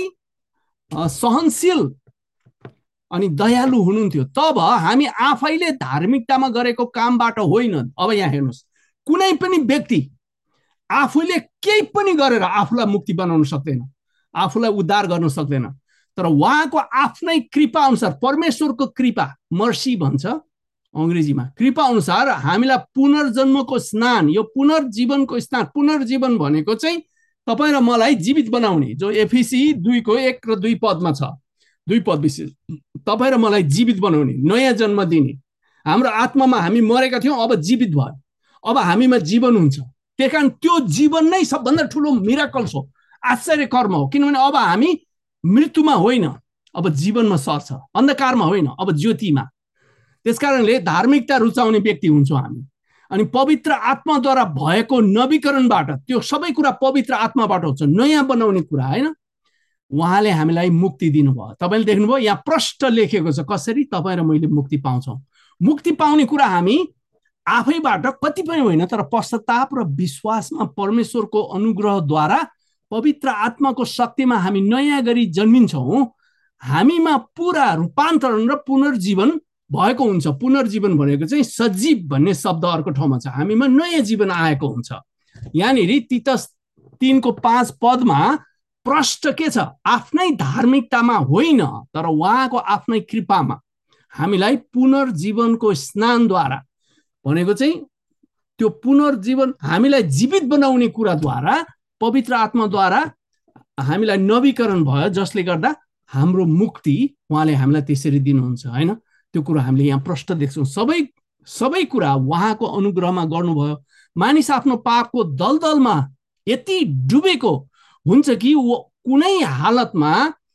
सहनशील अनि दयालु हुनुहुन्थ्यो। तब हामी आफैले धार्मिकतामा गरेको कामबाट होइन। अब यहाँ हेर्नुहोस्, कुनै पनि व्यक्ति आफूले केही पनि गरेर आफूलाई मुक्ति बनाउन सक्दैन, आफूलाई उद्धार गर्न सक्दैन। तर उहाँको आफ्नै कृपा अनुसार, परमेश्वरको कृपा, मर्सी भन्छ अङ्ग्रेजीमा, कृपा अनुसार हामीलाई पुनर्जन्मको स्नान, यो पुनर्जीवनको स्नान, पुनर्जीवन भनेको चाहिँ तपाईँ र मलाई जीवित बनाउने, जो एफिसी दुईको एक र दुई पदमा छ, दुई पद विशेष, तपाईँ र मलाई जीवित बनाउने, नयाँ जन्म दिने। हाम्रो आत्मामा हामी मरेका थियौँ, अब जीवित भयो, अब हामीमा जीवन हुन्छ। त्यही कारण त्यो जीवन नै सबभन्दा ठुलो मिराकल्स हो, आश्चर्य कर्म हो। किनभने अब हामी मृत्युमा होइन, अब जीवनमा सर्छ, अन्धकारमा होइन, अब ज्योतिमा। त्यसकारणले धार्मिकता रुचाउने व्यक्ति हुन्छौँ हामी। अनि पवित्र आत्माद्वारा भएको नवीकरणबाट, त्यो सबै कुरा पवित्र आत्माबाट हुन्छ, नयाँ बनाउने कुरा होइन। उहाँले हामीलाई मुक्ति दिनुभयो। तपाईँले देख्नुभयो यहाँ प्रष्ट लेखेको छ कसरी तपाईँ र मैले मुक्ति पाउँछौँ। मुक्ति पाउने कुरा हामी आफैबाट कति पनि होइन, तर पश्चाताप र विश्वासमा परमेश्वरको अनुग्रहद्वारा पवित्र आत्माको शक्तिमा हामी नयाँ गरी जन्मिन्छौँ। हामीमा पुरा रूपान्तरण र पुनर्जीवन भएको हुन्छ। पुनर्जीवन भनेको चाहिँ सजीव भन्ने शब्द अर्को ठाउँमा छ, हामीमा नयाँ जीवन आएको हुन्छ। यहाँनिर तीतस तीनको पाँच पदमा प्रष्ट के छ? आफ्नै धार्मिकतामा होइन, तर उहाँको आफ्नै कृपामा हामीलाई पुनर्जीवनको स्नानद्वारा भनेको चाहिँ त्यो पुनर्जीवन हामीलाई जीवित बनाउने कुराद्वारा पवित्र आत्माद्वारा हामीलाई नवीकरण भयो, जसले गर्दा हाम्रो मुक्ति उहाँले हामीलाई त्यसरी दिनुहुन्छ हैन। त्यो कुरा हामीले यहाँ प्रष्ट देख्छौँ। सबै सबै कुरा उहाँको अनुग्रहमा गर्नुभयो। मानिस आफ्नो पापको दलदलमा यति डुबेको हुन्छ कि कुनै हालतमा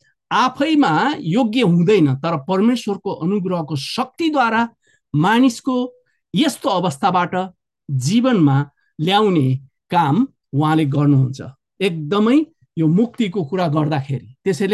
आफैमा योग्य हुँदैन, तर परमेश्वरको अनुग्रहको शक्तिद्वारा मानिसको यस्तो अवस्थाबाट जीवनमा ल्याउने काम उहाँले गर्नुहुन्छ। एकदमै यो मुक्तिको कुरा गर्दाखेरि त्यसैले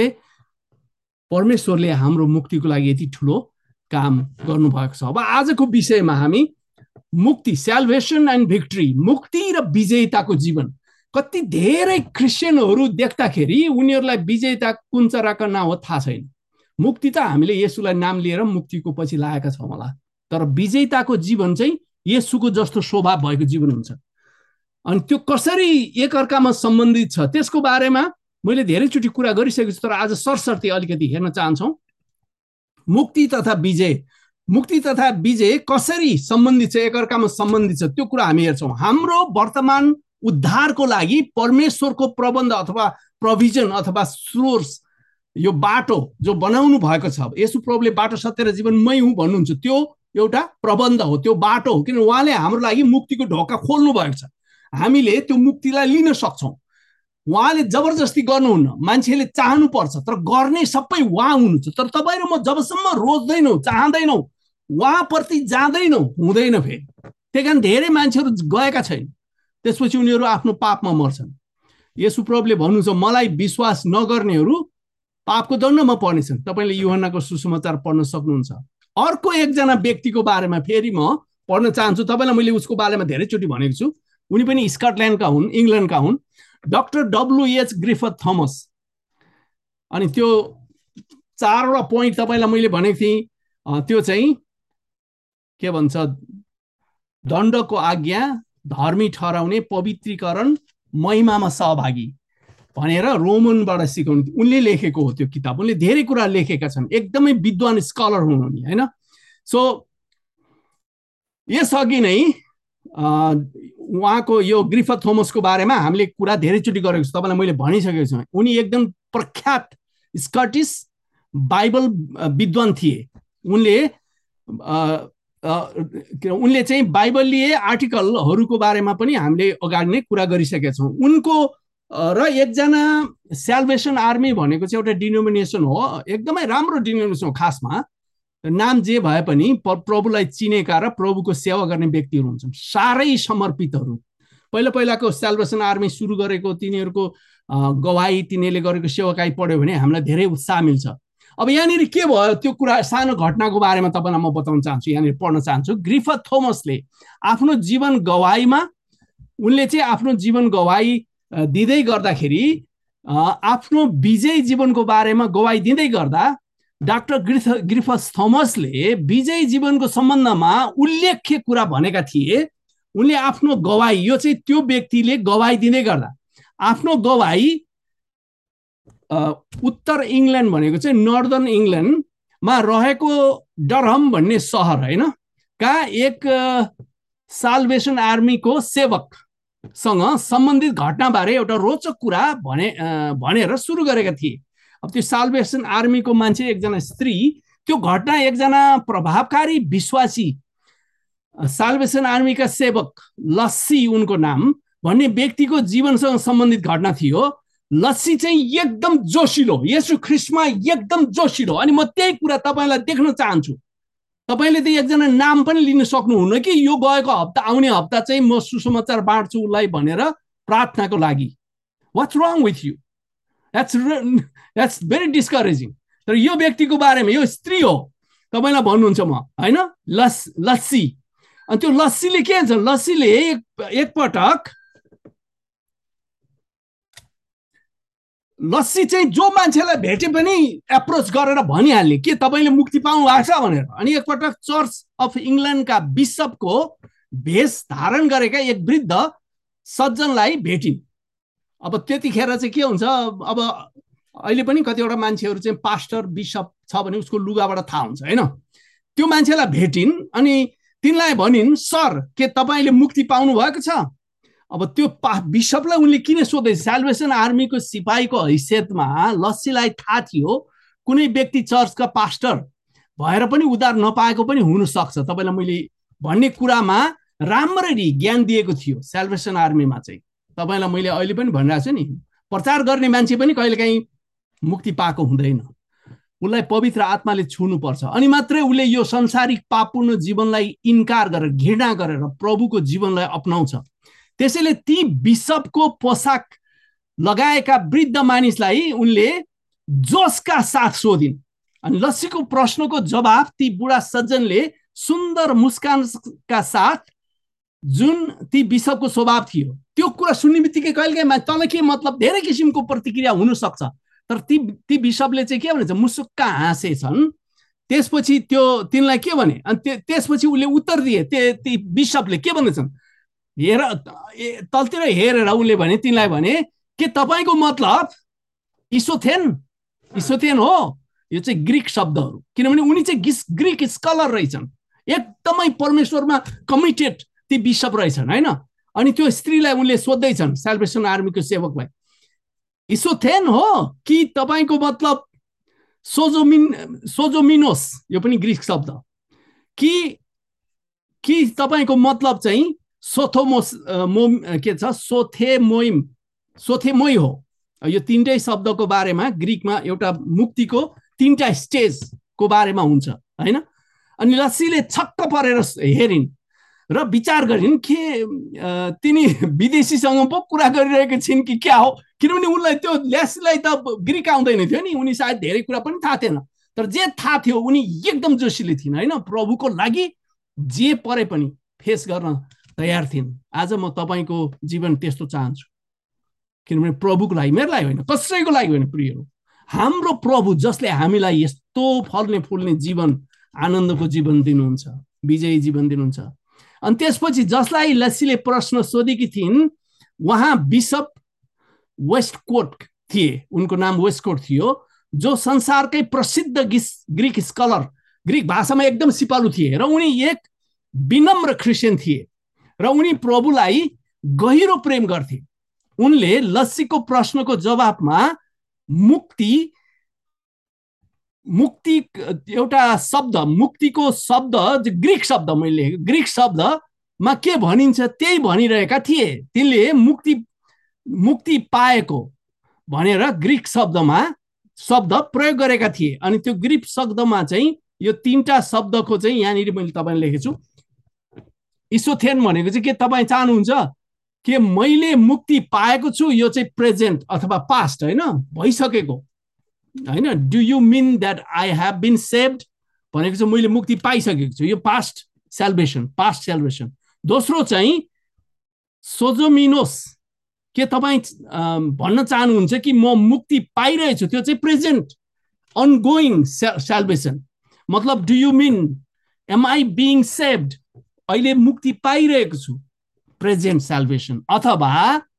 परमेश्वरले हाम्रो मुक्तिको लागि यति ठुलो काम गर्नुभएको छ। अब आजको विषयमा हामी मुक्ति, सेल्भेसन एन्ड भिक्ट्री, मुक्ति र विजयताको जीवन। कति धेरै क्रिस्चियनहरू देख्दाखेरि उनीहरूलाई विजयता कुन चराको नाम हो थाहा छैन। मुक्ति त हामीले येशूलाई नाम लिएर मुक्तिको पछि लागेका छौँ होला, तर विजयताको जीवन चाहिँ येशूको जस्तो स्वभाव भएको जीवन हुन्छ। अनि त्यो कसरी एकअर्कामा सम्बन्धित छ त्यसको बारेमा मैले धेरैचोटि कुरा गरिसकेको छु, तर आज सरसर्ती अलिकति हेर्न चाहन्छौँ। मुक्ति तथा विजय, मुक्ति तथा विजय कसरी सम्बन्धित छ, एकअर्कामा सम्बन्धित छ, त्यो कुरा हामी हेर्छौँ। हाम्रो वर्तमान उद्धारको लागि परमेश्वरको प्रबन्ध अथवा प्रोभिजन अथवा सोर्स, यो बाटो जो बनाउनु भएको छ, येशू प्रभुले बाटो सत्य र जीवन मै हुँ भन्नुहुन्छ, त्यो एउटा प्रबन्ध हो, त्यो बाटो हो। किन उहाँले हाम्रो लागि मुक्तिको ढोका खोल्नु भएको छ, हामीले त्यो मुक्तिलाई लिन सक्छौँ। उहाँले जबरजस्ती गर्नुहुन्न, मान्छेले चाहनुपर्छ, तर गर्ने सबै उहाँ हुनुहुन्छ। तर तपाईँ र म जबसम्म रोज्दैनौँ, चाहँदैनौँ, उहाँप्रति जाँदैनौँ, हुँदैन फेरि। त्यही कारण धेरै मान्छेहरू गएका छैन, त्यसपछि उनीहरू आफ्नो पापमा मर्छन्। येशू प्रभुले भन्नुहुन्छ मलाई विश्वास नगर्नेहरू पापको दण्डमा पर्नेछन्। तपाईँले यूहन्नाको सुसमाचार पढ्न सक्नुहुन्छ। अर्को एकजना व्यक्तिको बारेमा फेरि म पढ्न चाहन्छु। तपाईँलाई मैले उसको बारेमा धेरैचोटि भनेको छु, उनी पनि स्कटल्यान्डका हुन्, इङ्ल्यान्डका हुन्, डाक्टर डब्लुएच ग्रिफथ थमस। अनि त्यो चारवटा पोइन्ट तपाईँलाई मैले भनेको थिएँ, त्यो चाहिँ के भन्छ, दण्डको आज्ञा, धर्मी ठहराउने, पवित्रीकरण, महिमामा सहभागी भनेर रोमनबाट सिकाउनु उनले लेखेको हो त्यो किताब। उनले धेरै कुरा लेखेका छन्, एकदमै विद्वान स्कलर हुन् उनी हैन। सो यसअघि नै उहाँको यो ग्रिफथ थोमसको बारेमा हामीले कुरा धेरैचोटि गरेको छ, तपाईँलाई मैले भनिसकेको छु। उनी एकदम प्रख्यात स्कटिस बाइबल विद्वान थिए। उनले उनले चाहिँ बाइबलीय आर्टिकलहरूको बारेमा पनि हामीले अगाडि नै कुरा गरिसकेका छौँ। उनको र एकजना सेल्भेसन आर्मी भनेको चाहिँ एउटा डिनोमिनेसन हो, एकदमै राम्रो डिनोमिनेसन हो। खासमा नाम जे भए पनि प्रभुलाई चिनेका र प्रभुको सेवा गर्ने व्यक्तिहरू हुन्छन्, साह्रै समर्पितहरू। पहिला पहिलाको सेल्भेसन आर्मी सुरु गरेको तिनीहरूको गवाही, तिनीहरूले गरेको सेवाकाई पढ्यो भने हामीलाई धेरै उत्साह मिल्छ। अब यहाँनिर के भयो त्यो कुरा, सानो घटनाको बारेमा तपाईँलाई म बताउन चाहन्छु, यहाँनिर पढ्न चाहन्छु। ग्रिफथ थोमसले आफ्नो जीवन गवाहीमा उनले चाहिँ आफ्नो जीवन गवाही दिँदै गर्दाखेरि, आफ्नो विजय जीवनको बारेमा गवाही दिँदै गर्दा डाक्टर ग्रिफ ग्रिफथ थोमसले विजय जीवनको सम्बन्धमा उल्लेख्य कुरा भनेका थिए। उनले आफ्नो गवाही, यो चाहिँ त्यो व्यक्तिले गवाही दिँदै गर्दा आफ्नो गवाही उत्तर इङ्ल्यान्ड भनेको चाहिँ नर्दर्न इङ्ल्यान्डमा रहेको डरहम भन्ने सहर होइन का एक साल्भेसन आर्मीको सेवकसँग सम्बन्धित घटनाबारे एउटा रोचक कुरा भने भनेर सुरु गरेका थिए। अब त्यो साल्भेसन आर्मीको मान्छे, एकजना स्त्री, त्यो घटना एकजना प्रभावकारी विश्वासी साल्भेसन आर्मीका सेवक, लस्सी उनको नाम भन्ने व्यक्तिको जीवनसँग सम्बन्धित घटना थियो। लस्सी चाहिँ एकदम जोसिलो, येशू ख्रिस्टमा एकदम जोसिलो। अनि म त्यही कुरा तपाईँलाई देख्न चाहन्छु। तपाईँले त एकजना नाम पनि लिन सक्नुहुन्न कि यो गएको हप्ता, आउने हप्ता चाहिँ म सुसमाचार बाँड्छु उसलाई भनेर प्रार्थनाको लागि। What's wrong with you? That's that's very discouraging. तर यो व्यक्तिको बारेमा, यो स्त्री हो, तपाईँलाई भन्नुहुन्छ म होइन, लस लस्सी। अनि त्यो लस्सीले के भन्छ, लस्सीले एक एकपटक लस्सी चाहिँ जो मान्छेलाई भेटे पनि एप्रोच गरेर भनिहाल्ने के तपाईँले मुक्ति पाउनु भएको छ भनेर। अनि एकपटक चर्च अफ इङ्ल्यान्डका बिसपको भेष धारण गरेका एक वृद्ध सज्जनलाई भेटिन्। अब त्यतिखेर चाहिँ के हुन्छ, अब अहिले पनि कतिवटा मान्छेहरू चाहिँ पास्टर बिसप छ भने उसको लुगाबाट थाहा हुन्छ होइन। त्यो मान्छेलाई भेटिन् अनि तिनलाई भनिन्, सर के तपाईँले मुक्ति पाउनु भएको छ? अब त्यो बिशपलाई उनले किन सोधे? साल्भेसन आर्मीको सिपाहीको हैसियतमा लस्सीलाई थाहा थियो कुनै व्यक्ति चर्चका पास्टर भएर पनि उद्धार नपाएको पनि हुन सक्छ। तपाईँलाई मैले भन्ने कुरामा राम्ररी ज्ञान दिएको थियो साल्भेसन आर्मीमा चाहिँ। तपाईँलाई मैले अहिले पनि भनिरहेको छु नि, प्रचार गर्ने मान्छे पनि कहिलेकाहीँ मुक्ति पाएको हुँदैन, उसलाई पवित्र आत्माले छुनुपर्छ। अनि मात्रै उसले यो संसारिक पापपूर्ण जीवनलाई इन्कार गरेर घृणा गरेर प्रभुको जीवनलाई अपनाउँछ। त्यसैले ती बिशपको पोसाक लगाएका वृद्ध मानिसलाई उनले जोसका साथ सोधिन्। अनि लस्सीको प्रश्नको जवाब ती बुढा सज्जनले सुन्दर मुस्कानका साथ, जुन ती बिशपको स्वभाव थियो, त्यो कुरा सुन्ने बित्तिकै कहिलेकाहीँ तल के मतलब धेरै किसिमको प्रतिक्रिया हुन सक्छ। तर ती ती बिशपले चाहिँ के भनेछ? मुसुक्क हाँसेछन्। त्यसपछि त्यो तिनलाई के भने? अनि त्यसपछि उसले उत्तर दिए, ते ती बिशपले के भनेछन्? हेर तलतिर हेरेर उसले भने, तिनलाई भने के तपाईँको मतलब इसोथेन इसोथेन हो? यो चाहिँ ग्रीक शब्दहरू, किनभने उनी चाहिँ ग्रीक स्कलर रहेछन्, एकदमै परमेश्वरमा कमिटेड ती बिशप रहेछन् होइन। अनि त्यो स्त्रीलाई उनले सोध्दैछन्, साल्भेसन आर्मीको सेवकलाई, इसोथेन हो कि तपाईँको मतलब सोजोमिन सोजोमिनोस, यो पनि ग्रीक शब्द, कि कि तपाईँको मतलब चाहिँ सोथोमोस मो के छ सोथेमोइम सोथेमोइ हो। यो तीनटै शब्दको बारेमा ग्रीकमा एउटा मुक्तिको तीनटा स्टेजको बारेमा हुन्छ होइन। अनि लस्सीले छक्क परेर हेरिन् र विचार गरिन् के तिनी विदेशीसँग पो कुरा गरिरहेको छिन् कि क्या हो, किनभने उनलाई त्यो लस्सीलाई त ग्रीक आउँदैन थियो नि, उनी सायद धेरै कुरा पनि थाहा थिएन। तर जे थाहा थियो उनी एकदम जोसिले थिइन् होइन, प्रभुको लागि जे परे पनि फेस गर्न तयार थिइन्। आज म तपाईँको जीवन त्यस्तो चाहन्छु, किनभने प्रभुको लागि, मेरो लागि होइन, कसैको लागि होइन प्रियहरू, हाम्रो प्रभु जसले हामीलाई यस्तो फल्ने फुल्ने जीवन, आनन्दको जीवन दिनुहुन्छ, विजयी जीवन दिनुहुन्छ। अनि त्यसपछि जसलाई लस्सीले प्रश्न सोधेकी थिइन् उहाँ बिशप वेस्टकोट थिए, उनको नाम वेस्टकोट थियो, जो संसारकै प्रसिद्ध ग्रीक स्कलर, ग्रीक भाषामा एकदम सिपालु थिए र उनी एक विनम्र क्रिस्चियन थिए र उनी प्रभुलाई गहिरो प्रेम गर्थे। उनले लस्सीको प्रश्नको जवाबमा मुक्ति मुक्ति एउटा शब्द, मुक्तिको शब्द ग्रीक शब्द, मैले ग्रीक शब्दमा के भनिन्छ त्यही भनिरहेका थिए। तिनले मुक्ति मुक्ति पाएको भनेर ग्रीक शब्दमा शब्द प्रयोग गरेका थिए। अनि त्यो ग्रीक शब्दमा चाहिँ यो तीनटा शब्दको चाहिँ यहाँनिर मैले तपाईँलाई लेखेको छु। इसोथेन भनेको चाहिँ के तपाईँ चाहनुहुन्छ कि मैले मुक्ति पाएको छु, यो चाहिँ प्रेजेन्ट अथवा पास्ट होइन, भइसकेको होइन। Do you mean that I have been saved भनेको चाहिँ मैले मुक्ति पाइसकेको छु, यो पास्ट सेल्भेसन, पास्ट सेल्भेसन। दोस्रो चाहिँ सोजोमिनोस, के तपाईँ भन्न चाहनुहुन्छ कि म मुक्ति पाइरहेछु, त्यो चाहिँ प्रेजेन्ट अनगोइङ सेल्भेसन। मतलब do you mean am I being saved, अहिले मुक्ति पाइरहेको छु, प्रेजेन्ट सेल्भेसन। अथवा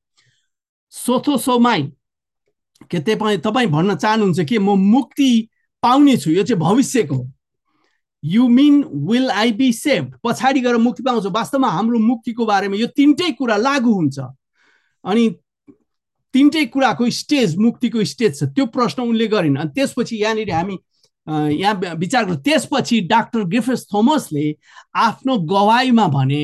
सोथोसोमाई, के तपाईँ तपाईँ भन्न चाहनुहुन्छ कि म मुक्ति पाउने छु, यो चाहिँ भविष्यको। You mean will I be saved, पछाडि गएर मुक्ति पाउँछु। वास्तवमा हाम्रो मुक्तिको बारेमा यो तिनटै कुरा लागू हुन्छ। अनि तिनटै कुराको स्टेज, मुक्तिको स्टेज छ, त्यो प्रश्न उनले गरिन्। अनि त्यसपछि यहाँनिर हामी यहाँ विचार गर्छौँ। त्यसपछि डाक्टर ग्रिफिथ थोमसले आफ्नो गवाईमा भने,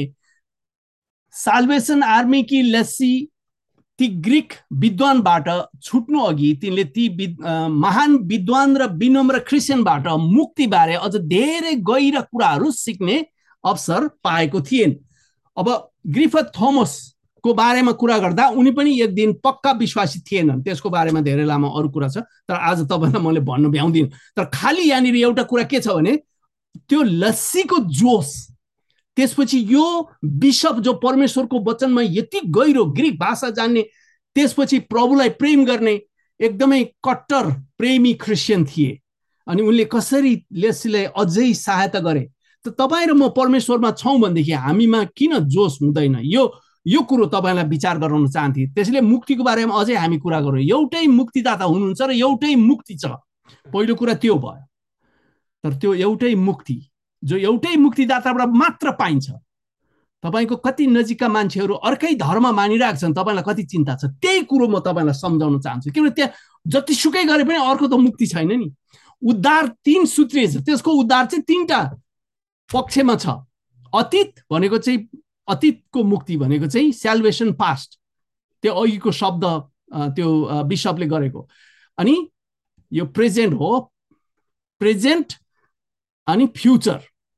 साल्भेसन आर्मी की लस्सी ती ग्रीक विद्वानबाट छुट्नु अघि तिनले ती महान विद्वान र विनम्र क्रिस्चियनबाट मुक्तिबारे अझ धेरै गहिरो कुराहरू सिक्ने अवसर पाएको थिएन। अब ग्रिफिथ थोमसको बारेमा कुरा गर्दा उनी पनि एक दिन पक्का विश्वासी थिएनन्, त्यसको बारेमा धेरै लामो अरू कुरा छ, तर आज तपाईँलाई मैले भन्न भ्याउँदिनँ। तर खालि यहाँनिर एउटा कुरा के छ भने त्यो लस्सीको जोस, त्यसपछि यो बिशप जो परमेश्वरको वचनमा यति गहिरो ग्रीक भाषा जान्ने, त्यसपछि प्रभुलाई प्रेम गर्ने एकदमै कट्टर प्रेमी क्रिस्चियन थिए। अनि उनले कसरी लस्सीलाई अझै सहायता गरे। त तपाईँ र म परमेश्वरमा छौँ भनेदेखि हामीमा किन जोस हुँदैन? यो यो कुरो तपाईँलाई विचार गराउन चाहन्थे। त्यसैले मुक्तिको बारेमा अझै हामी कुरा गरौँ। एउटै मुक्तिदाता हुनुहुन्छ र एउटै मुक्ति छ, पहिलो कुरा त्यो भयो। तर त्यो एउटै मुक्ति जो एउटै मुक्तिदाताबाट मात्र पाइन्छ। तपाईको कति नजिकका मान्छेहरू अर्कै धर्म मानिरहेका छन्, तपाईलाई कति चिन्ता छ? त्यही कुरो म तपाईलाई सम्झाउन चाहन्छु, किनभने त्यहाँ जतिसुकै गरे पनि अर्को त मुक्ति छैन नि। उद्धार तीन सूत्रीय छ, त्यसको उद्धार चाहिँ तीनटा पक्षमा छ। अतीत भनेको चाहिँ अतीतको मुक्ति भनेको चाहिँ स्याल्भेसन पास्ट, त्यो अघिको शब्द त्यो बिशपले गरेको। अनि यो प्रेजेन्ट हो, प्रेजेन्ट अनि फ्युचर,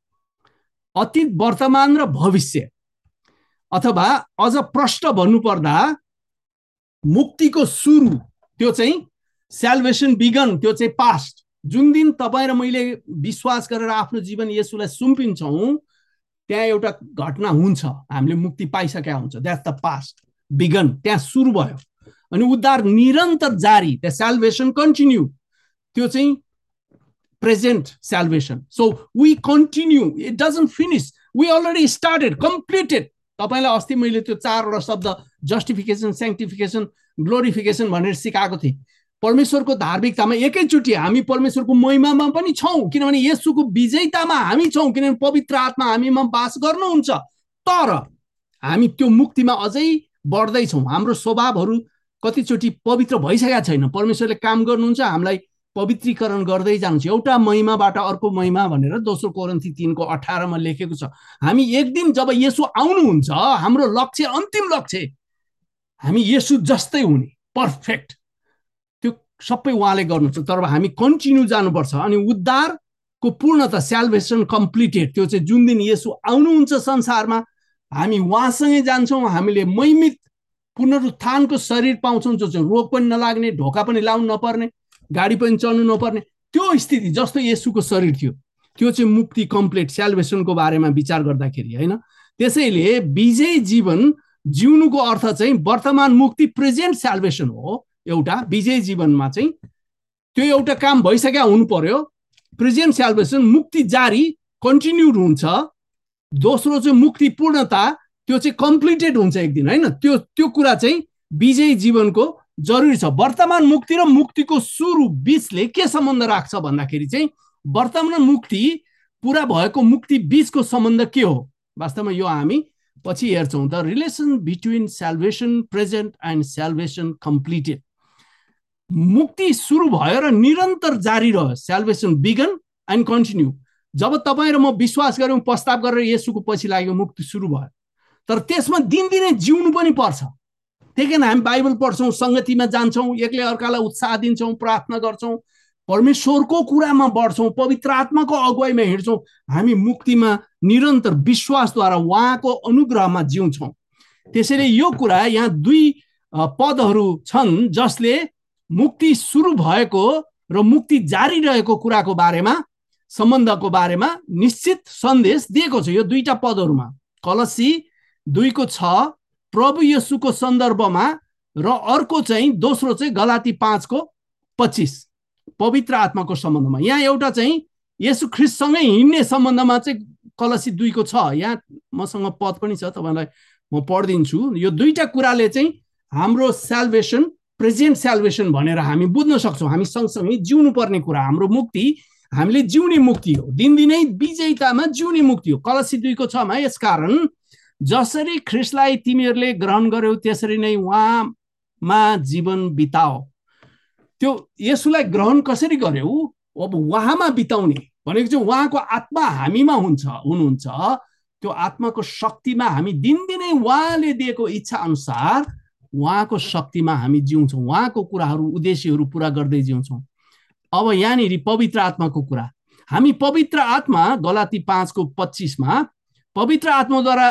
अतीत, वर्तमान र भविष्य। अथवा अझ प्रश्न भन्नुपर्दा मुक्तिको सुरु त्यो चाहिँ स्याल्भेसन बिगन, त्यो चाहिँ पास्ट। जुन दिन तपाईँ र मैले विश्वास गरेर आफ्नो जीवन येशूलाई सुम्पिन्छौँ त्यहाँ एउटा घटना हुन्छ, हामीले मुक्ति पाइसकेका हुन्छ। द्याट्स द पास्ट बिगन, त्यहाँ सुरु भयो। अनि उद्धार निरन्तर जारी, द स्याल्भेसन कन्टिन्यू, त्यो चाहिँ present salvation. So we continue, it doesn't finish, we already started, completed. तपाईलाई अस्ति मैले त्यो चारवटा शब्द जस्टिफिकेसन, सेङ्टिफिकेसन, ग्लोरिफिकेसन भनेर सिकाएको थिएँ। परमेश्वरको धार्मिकतामा एकैचोटि हामी परमेश्वरको महिमामा पनि छौँ, किनभने येशूको विजयतामा हामी छौँ, किनभने पवित्र आत्मा हामीमा वास गर्नुहुन्छ। तर हामी त्यो मुक्तिमा अझै बढ्दैछौँ। हाम्रो स्वभावहरू कतिचोटि पवित्र भइसकेका छैन। परमेश्वरले काम गर्नुहुन्छ, हामीलाई पवित्रीकरण गर्दै जान्छ, एउटा महिमाबाट अर्को महिमा भनेर दोस्रो कोरिन्थी तीनको अठारमा लेखेको छ। हामी एक दिन जब येशू आउनुहुन्छ, हाम्रो लक्ष्य, अन्तिम लक्ष्य हामी येशू जस्तै हुने, पर्फेक्ट, त्यो सबै उहाँले गर्नुहुन्छ। तर हामी कन्टिन्यू जानुपर्छ। अनि उद्धारको पूर्णता, स्याल्भेसन कम्प्लिटेड, त्यो चाहिँ जुन दिन येशू आउनुहुन्छ संसारमा हामी उहाँसँगै जान्छौँ, हामीले महिमित पुनरुत्थानको शरीर पाउँछौँ, जो चाहिँ रोग पनि नलाग्ने, ढोका पनि लाउनु नपर्ने, गाडी पनि चल्नु नपर्ने, त्यो स्थिति जस्तो येशूको शरीर थियो, त्यो चाहिँ मुक्ति कम्प्लिट स्याल्भेसनको बारेमा विचार गर्दाखेरि हैन। त्यसैले विजय जीवन जिउनुको अर्थ चाहिँ वर्तमान मुक्ति, प्रेजेन्ट स्याल्भेसन हो। एउटा विजय जीवनमा चाहिँ त्यो एउटा काम भइसक्यो हुनु पर्यो, प्रेजेन्ट स्याल्भेसन, मुक्ति जारी कन्टिन्यू हुन्छ। दोस्रो चाहिँ मुक्ति पूर्णता, त्यो चाहिँ कम्प्लिटेड हुन्छ एक दिन हैन। त्यो त्यो कुरा चाहिँ विजय जीवनको जरुरी छ। वर्तमान मुक्ति र मुक्तिको सुरु बीचले के सम्बन्ध राख्छ भन्दाखेरि चाहिँ वर्तमान मुक्ति पुरा भएको मुक्ति बीचको सम्बन्ध के हो? वास्तवमा यो हामी पछि हेर्छौँ। The relation between salvation present and salvation completed. मुक्ति सुरु भयो र निरन्तर जारी रह्यो, स्याल्भेसन बिगन एन्ड कन्टिन्यू। जब तपाईँ र म विश्वास गऱ्यौँ, प्रस्ताव गरेर येशूको पछि लाग्यो, मुक्ति सुरु भयो। तर त्यसमा दिनदिनै जिउनु पनि पर्छ। त्यही कारण हामी बाइबल पढ्छौँ, सङ्गतिमा जान्छौँ, एक्लै अर्कालाई उत्साह दिन्छौँ, प्रार्थना गर्छौँ, परमेश्वरको कुरामा बढ्छौँ, पवित्र आत्माको अगुवाईमा हिँड्छौँ। हामी मुक्तिमा निरन्तर विश्वासद्वारा उहाँको अनुग्रहमा जिउँछौँ। त्यसैले यो कुरा यहाँ दुई पदहरू छन् जसले मुक्ति सुरु भएको र मुक्ति जारी रहेको कुराको बारेमा, सम्बन्धको बारेमा निश्चित सन्देश दिएको छ। यो दुईटा पदहरूमा कलसी दुईको छ प्रभु येशूको सन्दर्भमा र अर्को चाहिँ दोस्रो चाहिँ गलाती पाँचको पच्चिस पवित्र आत्माको सम्बन्धमा। यहाँ एउटा चाहिँ येशू ख्रिस्टसँगै हिँड्ने सम्बन्धमा चाहिँ कलसी दुईको छ। यहाँ मसँग पद पनि छ, तपाईँलाई म पढिदिन्छु। यो दुईटा कुराले चाहिँ हाम्रो स्याल्भेसन, प्रेजेन्ट स्याल्भेसन भनेर हामी बुझ्न सक्छौँ। हामी सँगसँगै जिउनु पर्ने कुरा, हाम्रो मुक्ति हामीले जिउने मुक्ति हो, दिनदिनै विजयतामा जिउने मुक्ति हो। कलसी दुईको छमा यसकारण जसरी ख्रिस्टलाई तिमीहरूले ग्रहण गर्यौ त्यसरी नै उहाँमा जीवन बिताओ। त्यो येशूलाई ग्रहण कसरी गर्यौ? अब उहाँमा बिताउने भनेको चाहिँ उहाँको आत्मा हामीमा हुन्छ हुनुहुन्छ। त्यो आत्माको शक्तिमा हामी दिनदिनै उहाँले दिएको इच्छा अनुसार उहाँको शक्तिमा हामी जिउँछौँ, उहाँको कुराहरू, उद्देश्यहरू पुरा गर्दै जिउँछौँ। अब यहाँनिर पवित्र आत्माको कुरा, हामी पवित्र आत्मा गलाती पाँचको पच्चिसमा पवित्र आत्माद्वारा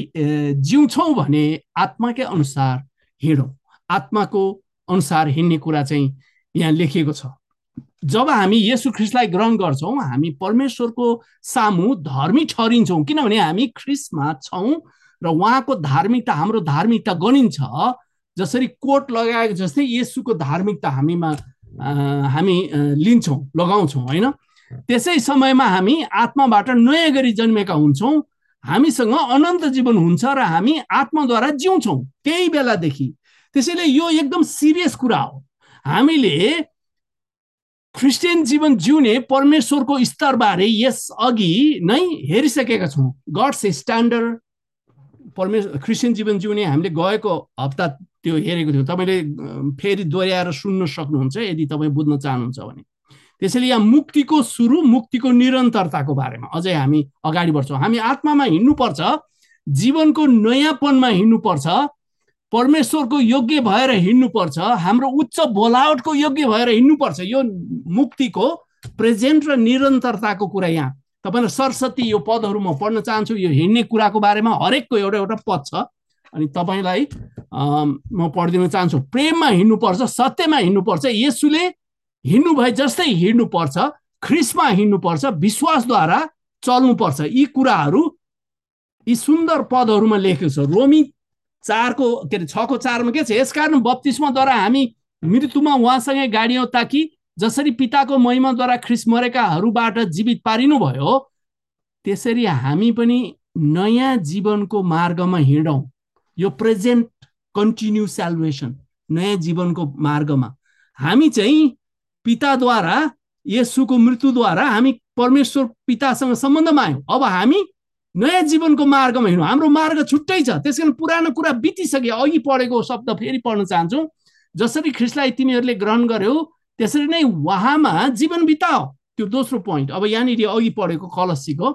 जिउँछौँ भने आत्माकै अनुसार हिँडौँ। आत्माको अनुसार हिँड्ने कुरा चाहिँ यहाँ लेखिएको छ। जब हामी येशू ख्रिस्टलाई ग्रहण गर्छौँ हामी परमेश्वरको सामु धर्मी ठहरिन्छौँ, किनभने हामी ख्रिस्टमा छौँ र उहाँको धार्मिकता हाम्रो धार्मिकता गनिन्छ। जसरी कोट लगाएको जस्तै येशूको धार्मिकता हामीमा हामी लिन्छौँ, लगाउँछौँ होइन। त्यसै समयमा हामी आत्माबाट नयाँ गरी जन्मेका हुन्छौँ, हामीसँग अनन्त जीवन हुन्छ र हामी आत्माद्वारा जिउँछौँ त्यही बेलादेखि। त्यसैले यो एकदम सिरियस कुरा हो। हामीले क्रिस्चियन जीवन जिउने परमेश्वरको स्तरबारे यस अघि नै हेरिसकेका छौँ। गड्स स्ट्यान्डर्ड परमेश्वर क्रिस्चियन जीवन जिउने हामीले गएको हप्ता त्यो हेरेको थियौँ। तपाईँले फेरि दोहोऱ्याएर सुन्न सक्नुहुन्छ यदि तपाईँ बुझ्न चाहनुहुन्छ भने। त्यसैले यहाँ मुक्तिको सुरु, मुक्तिको निरन्तरताको बारेमा अझै हामी अगाडि बढ्छौँ। हामी आत्मामा हिँड्नुपर्छ, जीवनको नयाँपनमा हिँड्नुपर्छ, परमेश्वरको योग्य भएर हिँड्नुपर्छ, हाम्रो उच्च बोलावटको योग्य भएर हिँड्नुपर्छ। यो मुक्तिको प्रेजेन्ट र निरन्तरताको कुरा यहाँ तपाईँलाई सरस्वती यो पदहरू म पढ्न चाहन्छु। यो हिँड्ने कुराको बारेमा हरेकको एउटा एउटा पद छ अनि तपाईँलाई म पढिदिन चाहन्छु। प्रेममा हिँड्नुपर्छ, सत्यमा हिँड्नुपर्छ, येशूले हिँड्नु भए जस्तै हिँड्नुपर्छ, ख्रिस्टमा हिँड्नुपर्छ, विश्वासद्वारा चल्नुपर्छ। यी कुराहरू यी सुन्दर पदहरूमा लेखेको छ। रोमी चारको के अरे छको चारमा के छ? यसकारण बप्तिस्माद्वारा हामी मृत्युमा उहाँसँगै गाडियौँ ताकि जसरी पिताको महिमाद्वारा ख्रिस्ट मरेकाहरूबाट जीवित पारिनुभयो त्यसरी हामी पनि नयाँ जीवनको मार्गमा हिँडौँ। यो प्रेजेन्ट कन्टिन्यू साल्भेसन, नयाँ जीवनको मार्गमा हामी चाहिँ पिताद्वारा येशूको मृत्युद्वारा हामी परमेश्वर पितासँग सम्बन्धमा आयौँ। अब हामी नयाँ जीवनको मार्गमा हिँड्यौँ। हाम्रो मार्ग छुट्टै छ, त्यसकारण पुरानो कुरा बितिसक्यो। अघि पढेको शब्द फेरि पढ्न चाहन्छु। जसरी ख्रिस्टलाई तिमीहरूले ग्रहण गर्यौ त्यसरी नै उहाँमा जीवन बिताओ। त्यो दोस्रो पोइन्ट। अब यहाँनिर अघि पढेको कलसीको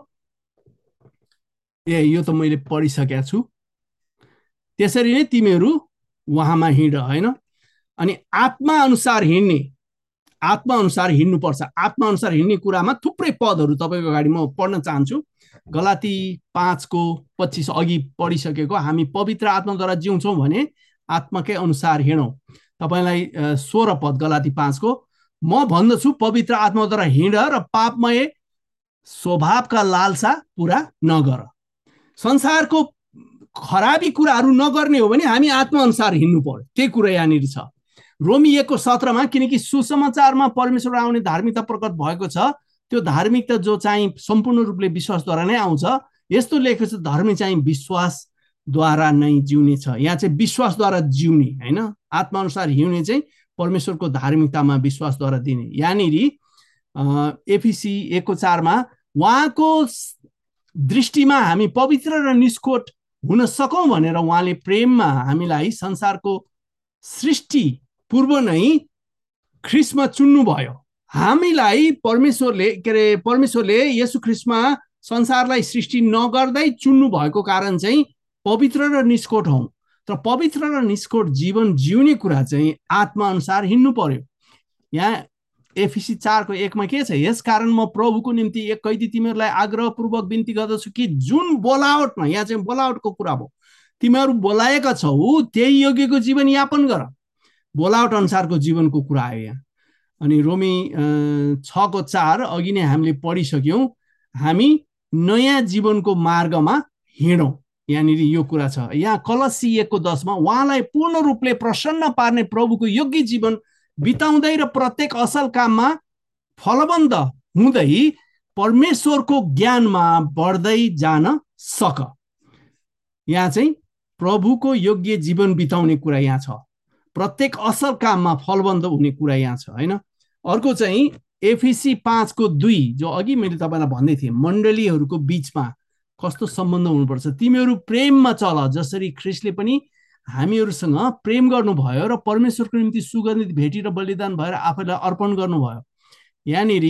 ए यो त मैले पढिसकेको छु। त्यसरी नै तिमीहरू उहाँमा हिँड, होइन? अनि आत्मा अनुसार हिँड्ने, आत्मा अनुसार हिँड्नुपर्छ। आत्मा अनुसार हिँड्ने कुरामा थुप्रै पदहरू तपाईँको अगाडि म पढ्न चाहन्छु। गलाती पाँचको पच्चिस अघि पढिसकेको, हामी पवित्र आत्माद्वारा जिउँछौँ भने आत्माकै अनुसार हिँडौँ। तपाईँलाई सोह्र पद गलाती पाँचको, म भन्दछु पवित्र आत्माद्वारा हिँड र पापमय स्वभावका लालसा पुरा नगर। संसारको खराबी कुराहरू नगर्ने हो भने हामी आत्मा अनुसार हिँड्नु पर्यो। त्यही कुरा यहाँनिर छ रोमी एकको सत्रमा। किनकि सुसमाचारमा परमेश्वर आउने धार्मिकता प्रकट भएको छ। त्यो धार्मिकता जो चाहिँ सम्पूर्ण रूपले विश्वासद्वारा नै आउँछ। यस्तो लेखेको छ, धर्म चाहिँ विश्वासद्वारा नै जिउने छ। यहाँ चाहिँ विश्वासद्वारा जिउने, होइन? आत्मा अनुसार हिँड्ने चाहिँ परमेश्वरको धार्मिकतामा विश्वासद्वारा दिने। यहाँनिर एफिसी एकको चारमा उहाँको दृष्टिमा हामी पवित्र र निष्कोट हुन सकौँ भनेर उहाँले प्रेममा हामीलाई संसारको सृष्टि पूर्व नै ख्रिस्टमा चुन्नुभयो। हामीलाई परमेश्वरले के अरे परमेश्वरले येशू ख्रिस्टमा संसारलाई सृष्टि नगर्दै चुन्नु भएको कारण चाहिँ पवित्र र निष्कोट हौँ। तर पवित्र र निष्कोट जीवन जिउने कुरा चाहिँ आत्मा अनुसार हिँड्नु पर्यो। यहाँ एफिसी चारको एकमा के छ? यसकारण म प्रभुको निम्ति एक कैदी तिमीहरूलाई आग्रहपूर्वक बिन्ती गर्दछु कि जुन बोलावटमा, यहाँ चाहिँ बोलावटको कुरा भयो, तिमीहरू बोलाएका छौ त्यही योग्यको जीवन यापन गर। बोलावट अनुसारको जीवनको कुरा आयो यहाँ। अनि रोमी छको चार अघि नै हामीले पढिसक्यौँ। हामी नयाँ जीवनको मार्गमा हिँडौँ, यहाँनिर यो कुरा छ। यहाँ कलसी एकको दसमा उहाँलाई पूर्ण रूपले प्रसन्न पार्ने प्रभुको योग्य जीवन बिताउँदै र प्रत्येक असल काममा फलबन्द हुँदै परमेश्वरको ज्ञानमा बढ्दै जान सक। यहाँ चाहिँ प्रभुको योग्य जीवन बिताउने कुरा यहाँ छ। प्रत्येक असल काममा फलबन्द हुने कुरा यहाँ छ, होइन? अर्को चाहिँ एफिसी पाँचको दुई, जो अघि मैले तपाईँलाई भन्दै थिएँ, मण्डलीहरूको बिचमा कस्तो सम्बन्ध हुनुपर्छ। तिमीहरू प्रेममा चल जसरी ख्रिस्टले पनि हामीहरूसँग प्रेम गर्नुभयो र परमेश्वरको निम्ति सुगन्धित भेटी र बलिदान भएर आफैलाई अर्पण गर्नुभयो। यहाँनिर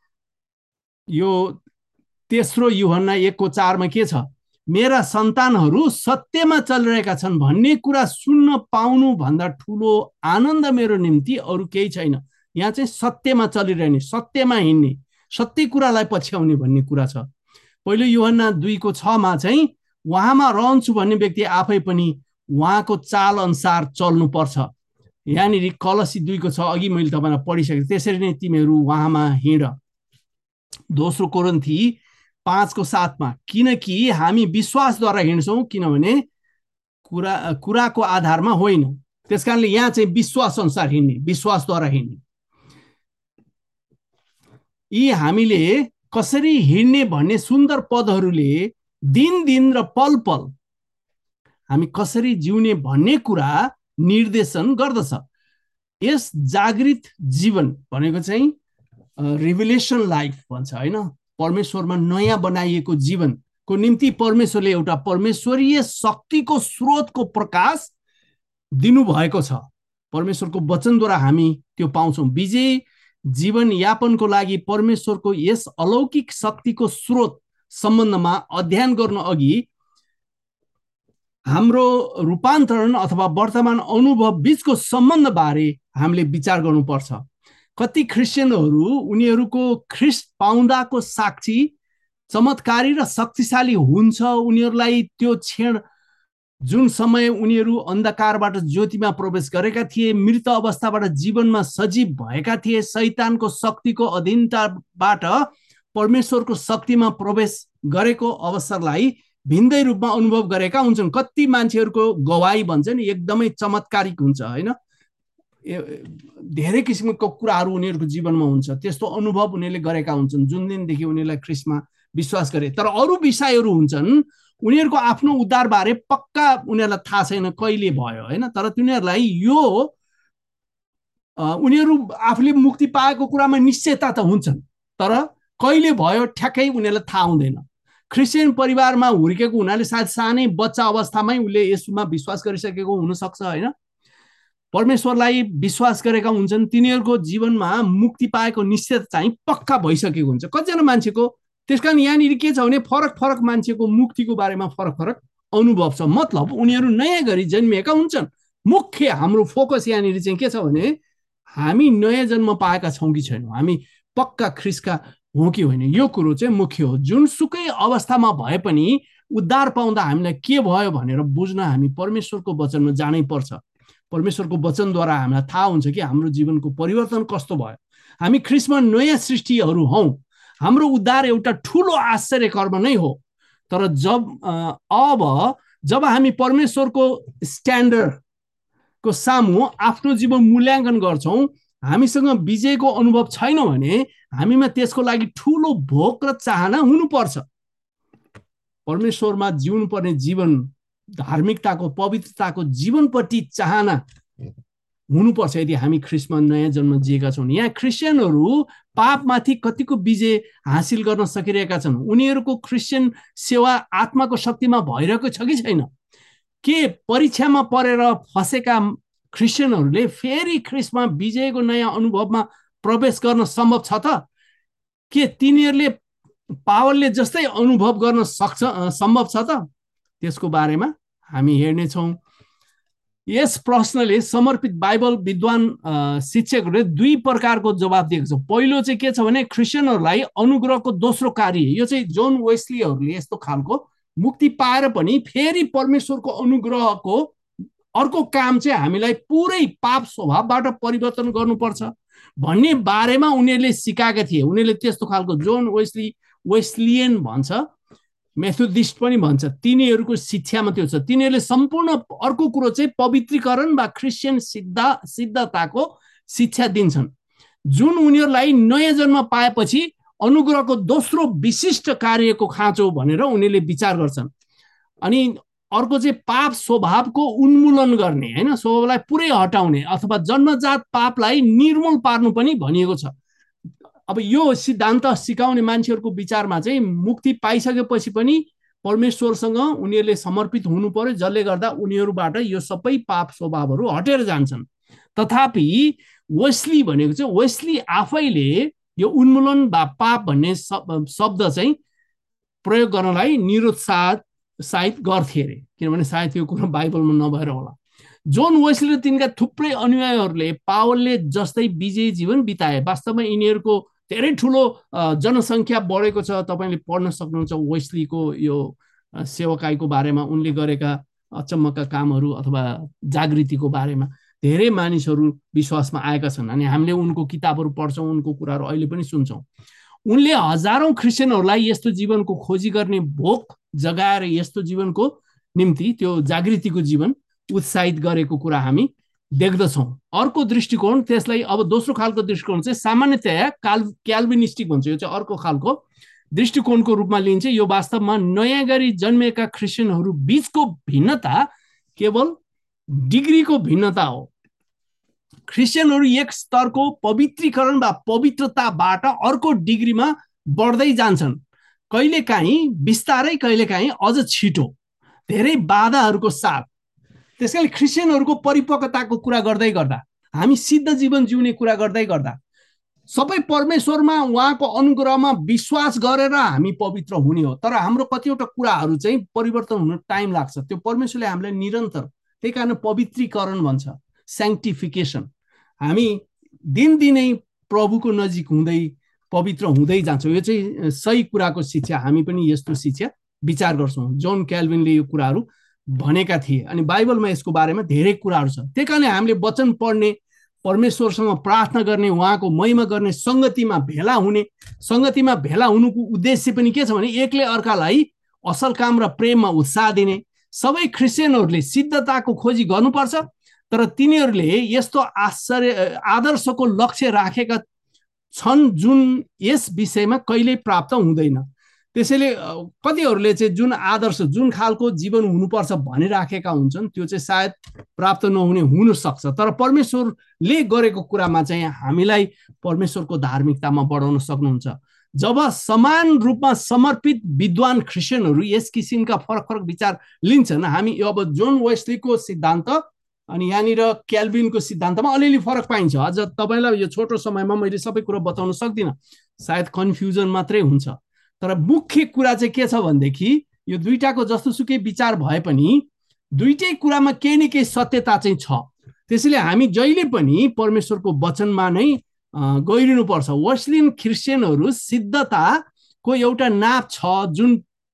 यो तेस्रो यूहन्ना एकको चारमा के छ? मेरा सन्तानहरू सत्यमा चलिरहेका छन् भन्ने कुरा सुन्न पाउनु भन्दा ठुलो आनन्द मेरो निम्ति अरू केही छैन। यहाँ चाहिँ सत्यमा चलिरहने, सत्यमा हिँड्ने, सत्य कुरालाई पछ्याउने भन्ने कुरा छ। पहिलो यूहन्ना दुईको छमा चाहिँ उहाँमा रहन्छु भन्ने व्यक्ति आफै पनि उहाँको चाल अनुसार चल्नुपर्छ। यहाँनिर कलसी दुईको छ अघि मैले तपाईँलाई पढिसकेँ। त्यसरी नै तिमीहरू उहाँमा हिँड। दोस्रो कोरिन्थी पाँचको सातमा किनकि हामी विश्वासद्वारा हिँड्छौँ, किनभने कुरा कुराको आधारमा होइन। त्यस कारणले यहाँ चाहिँ विश्वास अनुसार हिँड्ने, विश्वासद्वारा हिँड्ने। यी हामीले कसरी हिँड्ने भन्ने सुन्दर पदहरूले दिन दिन र पल पल हामी कसरी जिउने भन्ने कुरा निर्देशन गर्दछ। यस जागृत जीवन भनेको चाहिँ रिभिलेसन लाइफ भन्छ होइन, परमेश्वरमा नयाँ बनाइएको जीवनको निम्ति परमेश्वरले एउटा परमेश्वरीय शक्तिको स्रोतको प्रकाश दिनुभएको छ। परमेश्वरको वचनद्वारा हामी त्यो पाउँछौँ। विजय जीवन यापनको लागि परमेश्वरको यस अलौकिक शक्तिको स्रोत सम्बन्धमा अध्ययन गर्न अघि हाम्रो रूपान्तरण अथवा वर्तमान अनुभव बीचको सम्बन्धबारे हामीले विचार गर्नुपर्छ। कति क्रिस्चियनहरू उनीहरूको ख्रिस्ट पाउँदाको साक्षी चमत्कारी र शक्तिशाली हुन्छ। उनीहरूलाई त्यो क्षण जुन समय उनीहरू अन्धकारबाट ज्योतिमा प्रवेश गरेका थिए, मृत अवस्थाबाट जीवनमा सजीव भएका थिए, शैतानको शक्तिको अधीनताबाट परमेश्वरको शक्तिमा प्रवेश गरेको अवसरलाई भिन्दै रूपमा अनुभव गरेका हुन्छन्। कति मान्छेहरूको गवाही भन्छ नि एकदमै चमत्कारिक हुन्छ होइन, धेरै किसिमको कुराहरू उनीहरूको जीवनमा हुन्छ। त्यस्तो अनुभव उनीहरूले गरेका हुन्छन् जुन दिनदेखि उनीहरूलाई ख्रिस्टमा विश्वास गरे। तर अरू विषयहरू हुन्छन् उनीहरूको आफ्नो उद्धारबारे पक्का उनीहरूलाई थाहा छैन कहिले भयो होइन, तर तिनीहरूलाई यो उनीहरू आफूले मुक्ति पाएको कुरामा निश्चयता त हुन्छन्, तर कहिले भयो ठ्याक्कै उनीहरूलाई थाहा हुँदैन। क्रिस्चियन परिवारमा हुर्केको हुनाले सायद सानै बच्चा अवस्थामै उसले यसमा विश्वास गरिसकेको हुनसक्छ होइन, परमेश्वरलाई विश्वास गरेका हुन्छन्, तिनीहरूको जीवनमा मुक्ति पाएको निश्चयता चाहिँ पक्का भइसकेको हुन्छ कतिजना मान्छेको। त्यस कारण यहाँनिर के छ भने फरक फरक मान्छेको मुक्तिको बारेमा फरक फरक अनुभव छ, मतलब उनीहरू नयाँ गरी जन्मिएका हुन्छन्। मुख्य हाम्रो फोकस यहाँनिर चाहिँ के छ भने हामी नयाँ जन्म पाएका छौँ कि छैनौँ, हामी पक्का ख्रिस्टका हो कि होइन, यो कुरो चाहिँ मुख्य हो। जुनसुकै अवस्थामा भए पनि उद्धार पाउँदा हामीलाई के भयो भनेर बुझ्न हामी परमेश्वरको वचनमा जानै पर्छ। परमेश्वरको वचनद्वारा हामीलाई थाहा हुन्छ कि हाम्रो जीवनको परिवर्तन कस्तो भयो। हामी ख्रिस्टमा नयाँ सृष्टिहरू हौँ। हाम्रो उद्धार एउटा ठुलो आश्चर्य कर्म नै हो। तर जब अब जब हामी परमेश्वरको स्ट्यान्डर्डको सामु आफ्नो जीवन मूल्याङ्कन गर्छौँ, हामीसँग विजयको अनुभव छैन भने हामीमा त्यसको लागि ठुलो भोक र चाहना हुनुपर्छ। परमेश्वरमा जिउनु पर्ने जीवन, धार्मिकताको पवित्रताको जीवनप्रति चाहना हुनुपर्छ यदि हामी ख्रिस्टमा नयाँ जन्म जिएका छौँ। यहाँ क्रिस्चियनहरू पापमाथि कतिको विजय हासिल गर्न सकिरहेका छन्। उनीहरूको क्रिस्चियन सेवा आत्माको शक्तिमा भइरहेको छ कि छैन? के परीक्षामा परेर फसेका क्रिस्चियनहरूले फेरि ख्रिस्टमा विजयको नयाँ अनुभवमा प्रवेश गर्न सम्भव छ त? के तिनीहरूले पावलले जस्तै अनुभव गर्न सक्छ सम्भव छ त? त्यसको बारेमा हामी हेर्नेछौँ। यस प्रश्नले समर्पित बाइबल विद्वान शिक्षकहरूले दुई प्रकारको जवाब दिएको छ। पहिलो चाहिँ के छ भने क्रिस्चियनहरूलाई अनुग्रहको दोस्रो कार्य, यो चाहिँ जोन वेस्लीहरूले यस्तो खालको मुक्ति पाएर पनि फेरि परमेश्वरको अनुग्रहको अर्को काम चाहिँ हामीलाई पुरै पाप स्वभावबाट परिवर्तन गर्नुपर्छ भन्ने बारेमा उनीहरूले सिकाएका थिए। उनीहरूले त्यस्तो खालको जोन वेस्ली वेस्लियन भन्छ, मेथोडिस्ट पनि भन्छ, तिनीहरूको शिक्षामा त्यो छ। तिनीहरूले सम्पूर्ण अर्को कुरो चाहिँ पवित्रीकरण वा क्रिस्चियन सिद्धा सिद्धताको शिक्षा दिन्छन्, जुन उनीहरूलाई नयाँ जन्म पाएपछि अनुग्रहको दोस्रो विशिष्ट कार्यको खाँचो भनेर उनीहरूले विचार गर्छन्। अनि अर्को चाहिँ पाप स्वभावको उन्मूलन गर्ने होइन, स्वभावलाई पुरै हटाउने अथवा जन्मजात पापलाई निर्मूल पार्नु पनि भनिएको छ। अब यो सिद्धान्त सिकाउने मान्छेहरूको विचारमा चाहिँ मुक्ति पाइसकेपछि पनि परमेश्वरसँग उनीहरूले समर्पित हुनु पर्यो, जसले गर्दा उनीहरूबाट यो सबै पाप स्वभावहरू हटेर जान्छन्। तथापि वेस्ली भनेको चाहिँ वेस्ली आफैले यो उन्मूलन वा पाप भन्ने शब्द चाहिँ प्रयोग गर्नलाई निरुत्साह सायद गर्थे अरे, किनभने सायद त्यो कुरो बाइबलमा नभएर होला। जोन वेस्ली र तिनका थुप्रै अनुयायीहरूले पावलले जस्तै विजयी जीवन बिताए। वास्तवमा यिनीहरूको धेरै ठुलो जनसङ्ख्या बढेको छ। तपाईँले पढ्न सक्नुहुन्छ वेस्लीको यो सेवकाईको बारेमा, उनले गरेका अचम्मका कामहरू अथवा जागृतिको बारेमा धेरै मानिसहरू विश्वासमा आएका छन्। अनि हामीले उनको किताबहरू पढ्छौँ, उनको कुराहरू अहिले पनि सुन्छौँ। उनले हजारौं क्रिस्चियनहरूलाई यस्तो जीवनको खोजी गर्ने भोक जगाएर यस्तो जीवनको निम्ति त्यो जागृतिको जीवन उत्साहित गरेको कुरा हामी देख्दछौँ। अर्को दृष्टिकोण, त्यसलाई अब दोस्रो खालको दृष्टिकोण चाहिँ सामान्यतया काल क्याल्भिनिस्टिक भन्छ। यो चाहिँ अर्को खालको दृष्टिकोणको रूपमा लिन्छ। यो वास्तवमा नयाँ गरी जन्मेका क्रिस्चियनहरू बीचको भिन्नता केवल डिग्रीको भिन्नता हो। क्रिस्चियनहरू एक स्तरको पवित्रीकरण वा पवित्रताबाट अर्को डिग्रीमा बढ्दै जान्छन्, कहिलेकाहीँ बिस्तारै, कहिलेकाहीँ अझ छिटो, धेरै बाधाहरूको साथ। त्यसकारण क्रिस्चियनहरूको परिपक्वताको कुरा गर्दै गर्दा, हामी सिद्ध जीवन जिउने कुरा गर्दै गर्दा, सबै परमेश्वरमा उहाँको अनुग्रहमा विश्वास गरेर हामी पवित्र हुने हो। तर हाम्रो कतिवटा कुराहरू चाहिँ परिवर्तन हुन टाइम लाग्छ। त्यो परमेश्वरले हामीलाई निरन्तर, त्यही कारण पवित्रीकरण भन्छ, स्याङ्क्टिफिकेसन। हामी दिनदिनै प्रभुको नजिक हुँदै पवित्र हुँदै जान्छौँ। यो चाहिँ सही कुराको शिक्षा, हामी पनि यस्तो शिक्षा विचार गर्छौँ। जोन क्याल्भिनले यो कुराहरू भनेका थिए अनि बाइबलमा यसको बारेमा धेरै कुराहरू छ। त्यही कारण हामीले वचन पढ्ने, परमेश्वरसँग प्रार्थना गर्ने, उहाँको महिमा गर्ने, सङ्गतिमा भेला हुने, सङ्गतिमा भेला हुनुको उद्देश्य पनि के छ भने एकले अर्कालाई असल काम र प्रेममा उत्साह दिने। सबै क्रिस्चियनहरूले सिद्धताको खोजी गर्नुपर्छ, तर तिनीहरूले यस्तो आश्चर्य आदर्शको लक्ष्य राखेका छन् जुन यस विषयमा कहिल्यै प्राप्त हुँदैन। त्यसैले कतिहरूले चाहिँ जुन आदर्श, जुन खालको जीवन हुनुपर्छ भनिराखेका हुन्छन्, त्यो चाहिँ सायद प्राप्त नहुने हुन सक्छ। तर परमेश्वरले गरेको कुरामा चाहिँ हामीलाई परमेश्वरको धार्मिकतामा बढाउन सक्नुहुन्छ। जब समान रूपमा समर्पित विद्वान क्रिस्चियनहरू यस किसिमका फरक फरक विचार लिन्छन्, हामी अब जोन वेस्लीको सिद्धान्त अनि यहाँनिर क्याल्भिनको सिद्धान्तमा अलिअलि फरक पाइन्छ। अझ तपाईँलाई यो छोटो समयमा मैले सबै कुरा बताउन सक्दिनँ, सायद कन्फ्युजन मात्रै हुन्छ। तर मुख्य कुरा चाहिँ के छ भनेदेखि यो दुईटाको जस्तोसुकै विचार भए पनि दुईटै कुरामा केही न केही सत्यता चाहिँ छ। त्यसैले हामी जहिले पनि परमेश्वरको वचनमा नै गइरहनुपर्छ। वेस्लियन क्रिस्चियनहरू सिद्धताको एउटा नाप छ जुन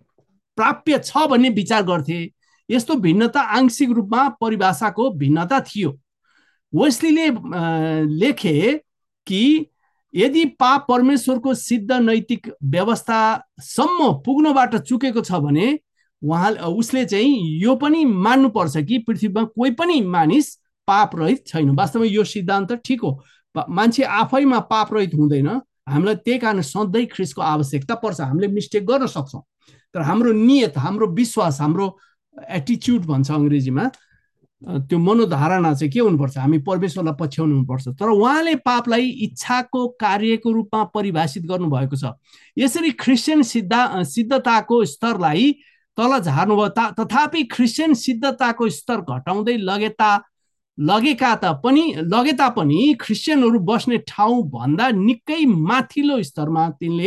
प्राप्य छ भन्ने विचार गर्थे। यस्तो भिन्नता आंशिक रूपमा परिभाषाको भिन्नता थियो। वेस्लीले लेखे कि यदि पाप परमेश्वरको सिद्ध नैतिक व्यवस्थासम्म पुग्नबाट चुकेको छ भने उहाँ उसले चाहिँ यो पनि मान्नुपर्छ कि पृथ्वीमा कोही पनि मानिस पाप रहित छैन। वास्तवमा यो सिद्धान्त ठिक हो, मान्छे आफैमा पाप रहित हुँदैन। हामीलाई त्यही कारण सधैँ ख्रीष्टको आवश्यकता पर्छ। हामीले मिस्टेक गर्न सक्छौँ, तर हाम्रो नियत, हाम्रो विश्वास, हाम्रो एटिच्युड भन्छ अङ्ग्रेजीमा, त्यो मनोधारणा चाहिँ के हुनुपर्छ, हामी परमेश्वरलाई पछ्याउनु हुनुपर्छ। तर उहाँले पापलाई इच्छाको कार्यको रूपमा परिभाषित गर्नुभएको छ। यसरी क्रिस्चियन सिद्धा सिद्धताको स्तरलाई तल झार्नुभयो। तथापि क्रिस्चियन सिद्धताको स्तर घटाउँदै लगेता लगेका त पनि लगे तापनि क्रिस्चियनहरू बस्ने ठाउँ भन्दा निकै माथिल्लो स्तरमा तिनले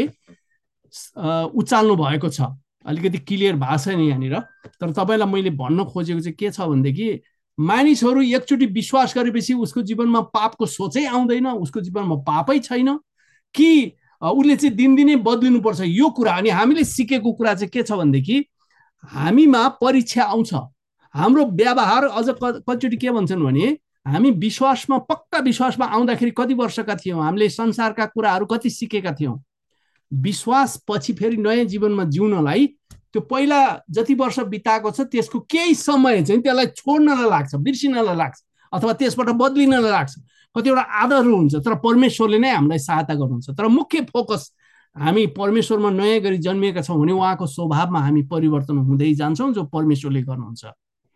उचाल्नु भएको छ। अलिकति क्लियर भएको छैन यहाँनिर, तर तपाईँलाई मैले भन्न खोजेको चाहिँ के छ भनेदेखि मानिसहरू एकचोटि विश्वास गरेपछि उसको जीवनमा पापको सोचै आउँदैन, उसको जीवनमा पापै छैन कि उसले चाहिँ दिनदिनै बदलिनुपर्छ यो कुरा। अनि हामीले सिकेको कुरा चाहिँ के छ भनेदेखि हामीमा परीक्षा आउँछ। हाम्रो व्यवहार अझ कतिचोटि के भन्छन् भने हामी विश्वासमा, पक्का विश्वासमा आउँदाखेरि कति वर्षका थियौँ, हामीले संसारका कुराहरू कति सिकेका थियौँ। विश्वास पछि फेरि नयाँ जीवनमा जिउनलाई त्यो पहिला जति वर्ष बिताएको छ त्यसको केही समय चाहिँ त्यसलाई छोड्नलाई लाग्छ, बिर्सिनलाई लाग्छ, अथवा त्यसबाट बदलिनलाई लाग्छ। कतिवटा आदरहरू हुन्छ, तर परमेश्वरले नै हामीलाई सहायता गर्नुहुन्छ। तर मुख्य फोकस हामी परमेश्वरमा नयाँ गरी जन्मिएका छौँ भने उहाँको स्वभावमा हामी परिवर्तन हुँदै जान्छौँ, जो परमेश्वरले गर्नुहुन्छ।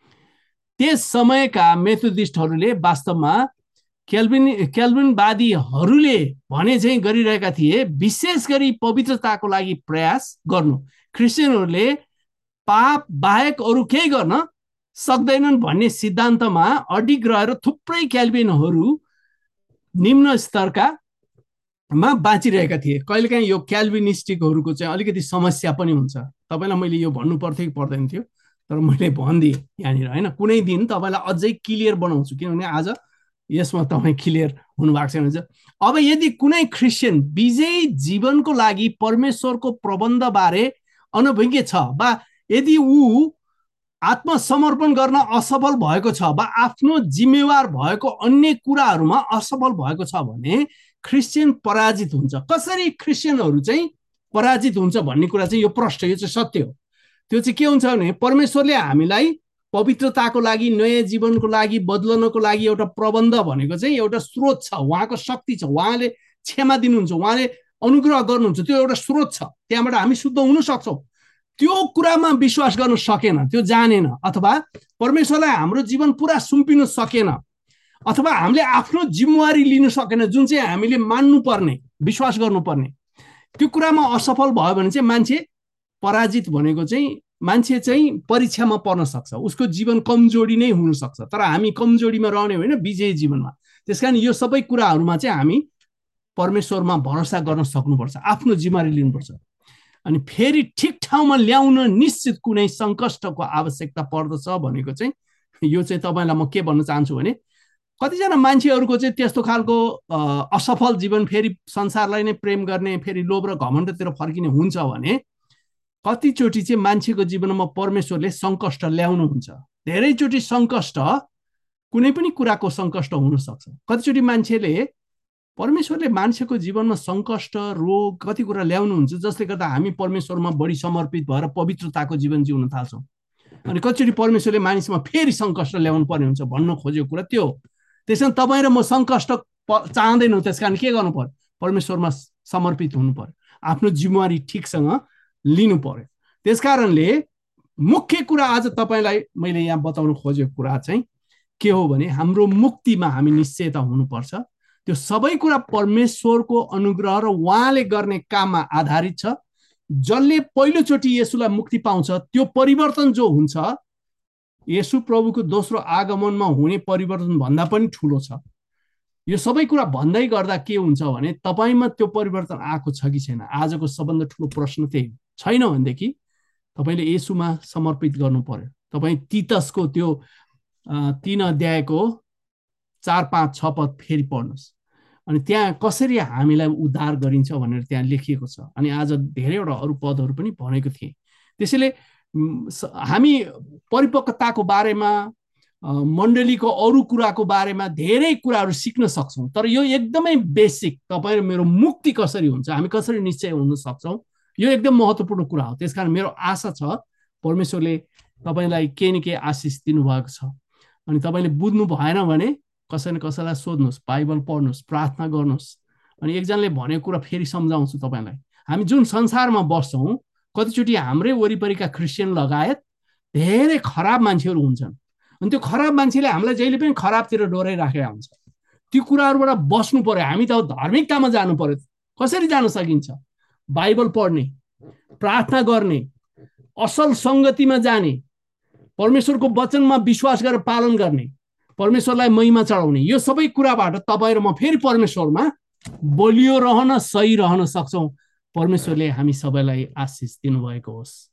त्यस समयका मेथोडिस्टहरूले वास्तवमा क्याल्भिन क्याल्भिनवादीहरूले भने चाहिँ गरिरहेका थिए, विशेष गरी पवित्रताको लागि प्रयास गर्नु। क्रिस्चियनहरूले पाप बाहेक अरू केही गर्न सक्दैनन् भन्ने सिद्धान्तमा अडिग रहेर थुप्रै क्याल्भिनहरू निम्न स्तरका मा बाँचिरहेका थिए। कहिलेकाहीँ यो क्याल्भिनिस्टिकहरूको चाहिँ अलिकति समस्या पनि हुन्छ। तपाईँलाई मैले यो भन्नु पर्थ्यो कि पर्दैन थियो, तर मैले भनिदिएँ यहाँनिर, होइन। कुनै दिन तपाईँलाई अझै क्लियर बनाउँछु, किनभने आज यसमा तपाईँ क्लियर हुनुभएको छैन। अब यदि कुनै क्रिस्चियन विजयी जीवनको लागि परमेश्वरको प्रबन्धबारे अनभिज्ञ छ, वा यदि ऊ आत्मसमर्पण गर्न असफल भएको छ, वा आफ्नो जिम्मेवार भएको अन्य कुराहरूमा असफल भएको छ भने क्रिस्चियन पराजित हुन्छ। कसरी क्रिस्चियनहरू चाहिँ पराजित हुन्छ भन्ने कुरा चाहिँ यो प्रश्न, यो चाहिँ सत्य हो। त्यो चाहिँ के हुन्छ भने परमेश्वरले हामीलाई पवित्रताको लागि, नयाँ जीवनको लागि, बदलनको लागि एउटा प्रबन्ध भनेको चाहिँ एउटा स्रोत छ, उहाँको शक्ति छ, उहाँले क्षमा दिनुहुन्छ, उहाँले अनुग्रह गर्नुहुन्छ, त्यो एउटा स्रोत छ। त्यहाँबाट हामी शुद्ध हुन सक्छौँ। त्यो कुरामा विश्वास गर्न सकेन, त्यो जानेन, अथवा परमेश्वरलाई हाम्रो जीवन पुरा सुम्पिन सकेन, अथवा हामीले आफ्नो जिम्मेवारी लिन सकेन, जुन चाहिँ हामीले मान्नुपर्ने, विश्वास गर्नुपर्ने, त्यो कुरामा असफल भयो भने चाहिँ मान्छे पराजित भनेको चाहिँ मान्छे चाहिँ परीक्षामा पर्न सक्छ, उसको जीवन कमजोरी नै हुन सक्छ। तर हामी कमजोरीमा रहने होइन, विजयी जीवनमा। त्यसकारण यो सबै कुराहरूमा चाहिँ हामी परमेश्वरमा भरोसा गर्न सक्नुपर्छ, आफ्नो जिम्मेवारी लिनुपर्छ। अनि फेरि ठिक ठाउँमा ल्याउन निश्चित कुनै सङ्कष्टको आवश्यकता पर्दछ भनेको चाहिँ यो चाहिँ तपाईँलाई म के भन्न चाहन्छु भने, कतिजना मान्छेहरूको चाहिँ त्यस्तो खालको असफल जीवन, फेरि संसारलाई नै प्रेम गर्ने, फेरि लोभ र घमण्डतिर फर्किने हुन्छ भने कतिचोटि चाहिँ मान्छेको जीवनमा परमेश्वरले सङ्कष्ट ल्याउनुहुन्छ। धेरैचोटि सङ्कष्ट कुनै पनि कुराको सङ्कष्ट हुनसक्छ। कतिचोटि मान्छेले परमेश्वरले मान्छेको जीवनमा सङ्कष्ट, रोग, कति कुरा ल्याउनुहुन्छ जसले गर्दा हामी परमेश्वरमा बढी समर्पित भएर पवित्रताको जीवन जिउन थाल्छौँ। अनि कतिचोटि परमेश्वरले मानिसमा फेरि सङ्कष्ट ल्याउनु पर्ने हुन्छ। भन्नु खोजेको कुरा त्यो हो। त्यसमा तपाईँ र म सङ्कष्ट चाहँदैनौँ, त्यस कारण के गर्नु पर्यो? परमेश्वरमा समर्पित हुनु पर्यो, आफ्नो जिम्मेवारी ठिकसँग लिनु पर्यो। त्यस कारणले मुख्य कुरा आज तपाईँलाई मैले यहाँ बताउनु खोजेको कुरा चाहिँ के हो भने, हाम्रो मुक्तिमा हामी निश्चयता हुनुपर्छ। त्यो सबै कुरा परमेश्वरको अनुग्रह र उहाँले गर्ने काममा आधारित छ। जसले पहिलोचोटि येशूलाई मुक्ति पाउँछ, त्यो परिवर्तन जो हुन्छ येशू प्रभुको दोस्रो आगमनमा हुने परिवर्तन भन्दा पनि ठुलो छ। यो सबै कुरा भन्दै गर्दा के हुन्छ भने तपाईँमा त्यो परिवर्तन आएको छ कि छैन? आजको सबभन्दा ठुलो प्रश्न त्यही छैन भनेदेखि तपाईँले येशूमा समर्पित गर्नु पर्यो। तपाईँ तीतसको त्यो तीन अध्यायको चार पाँच छ पद फेरि पढ्नुहोस्, अनि त्यहाँ कसरी हामीलाई उद्धार गरिन्छ भनेर त्यहाँ लेखिएको छ। अनि आज धेरैवटा अरू पदहरू पनि भनेको थिएँ। त्यसैले हामी परिपक्वताको बारेमा, मण्डलीको अरू कुराको बारेमा धेरै कुराहरू सिक्न सक्छौँ। तर यो एकदमै बेसिक, तपाईँ र मेरो मुक्ति कसरी हुन्छ, हामी कसरी निश्चय हुन सक्छौँ, यो एकदम महत्त्वपूर्ण कुरा हो। त्यस कारण मेरो आशा छ परमेश्वरले तपाईँलाई केही न केही आशिष दिनुभएको छ। अनि तपाईँले बुझ्नु भएन भने कसै न कसैलाई सोध्नुहोस्, बाइबल पढ्नुहोस्, प्रार्थना गर्नुहोस्। अनि एकजनाले भनेको कुरा फेरि सम्झाउँछु तपाईँलाई। हामी जुन संसारमा बस्छौँ, कतिचोटि हाम्रै वरिपरिका क्रिस्चियन लगायत धेरै खराब मान्छेहरू हुन्छन्। अनि त्यो खराब मान्छेले हामीलाई जहिले पनि खराबतिर डोराइराखेका हुन्छ। त्यो कुराहरूबाट बस्नु पर्यो। हामी त धार्मिकतामा जानु पर्यो। कसरी जान सकिन्छ? बाइबल पढ्ने, प्रार्थना गर्ने, असल सङ्गतिमा जाने, परमेश्वरको वचनमा विश्वास गरेर पालन गर्ने, परमेश्वरलाई महिमा चढाउने, यो सबै कुराबाट तपाईँ र म फेरि परमेश्वरमा बलियो रहन, सही रहन सक्छौँ। परमेश्वरले हामी सबैलाई आशिष दिनुभएको होस्।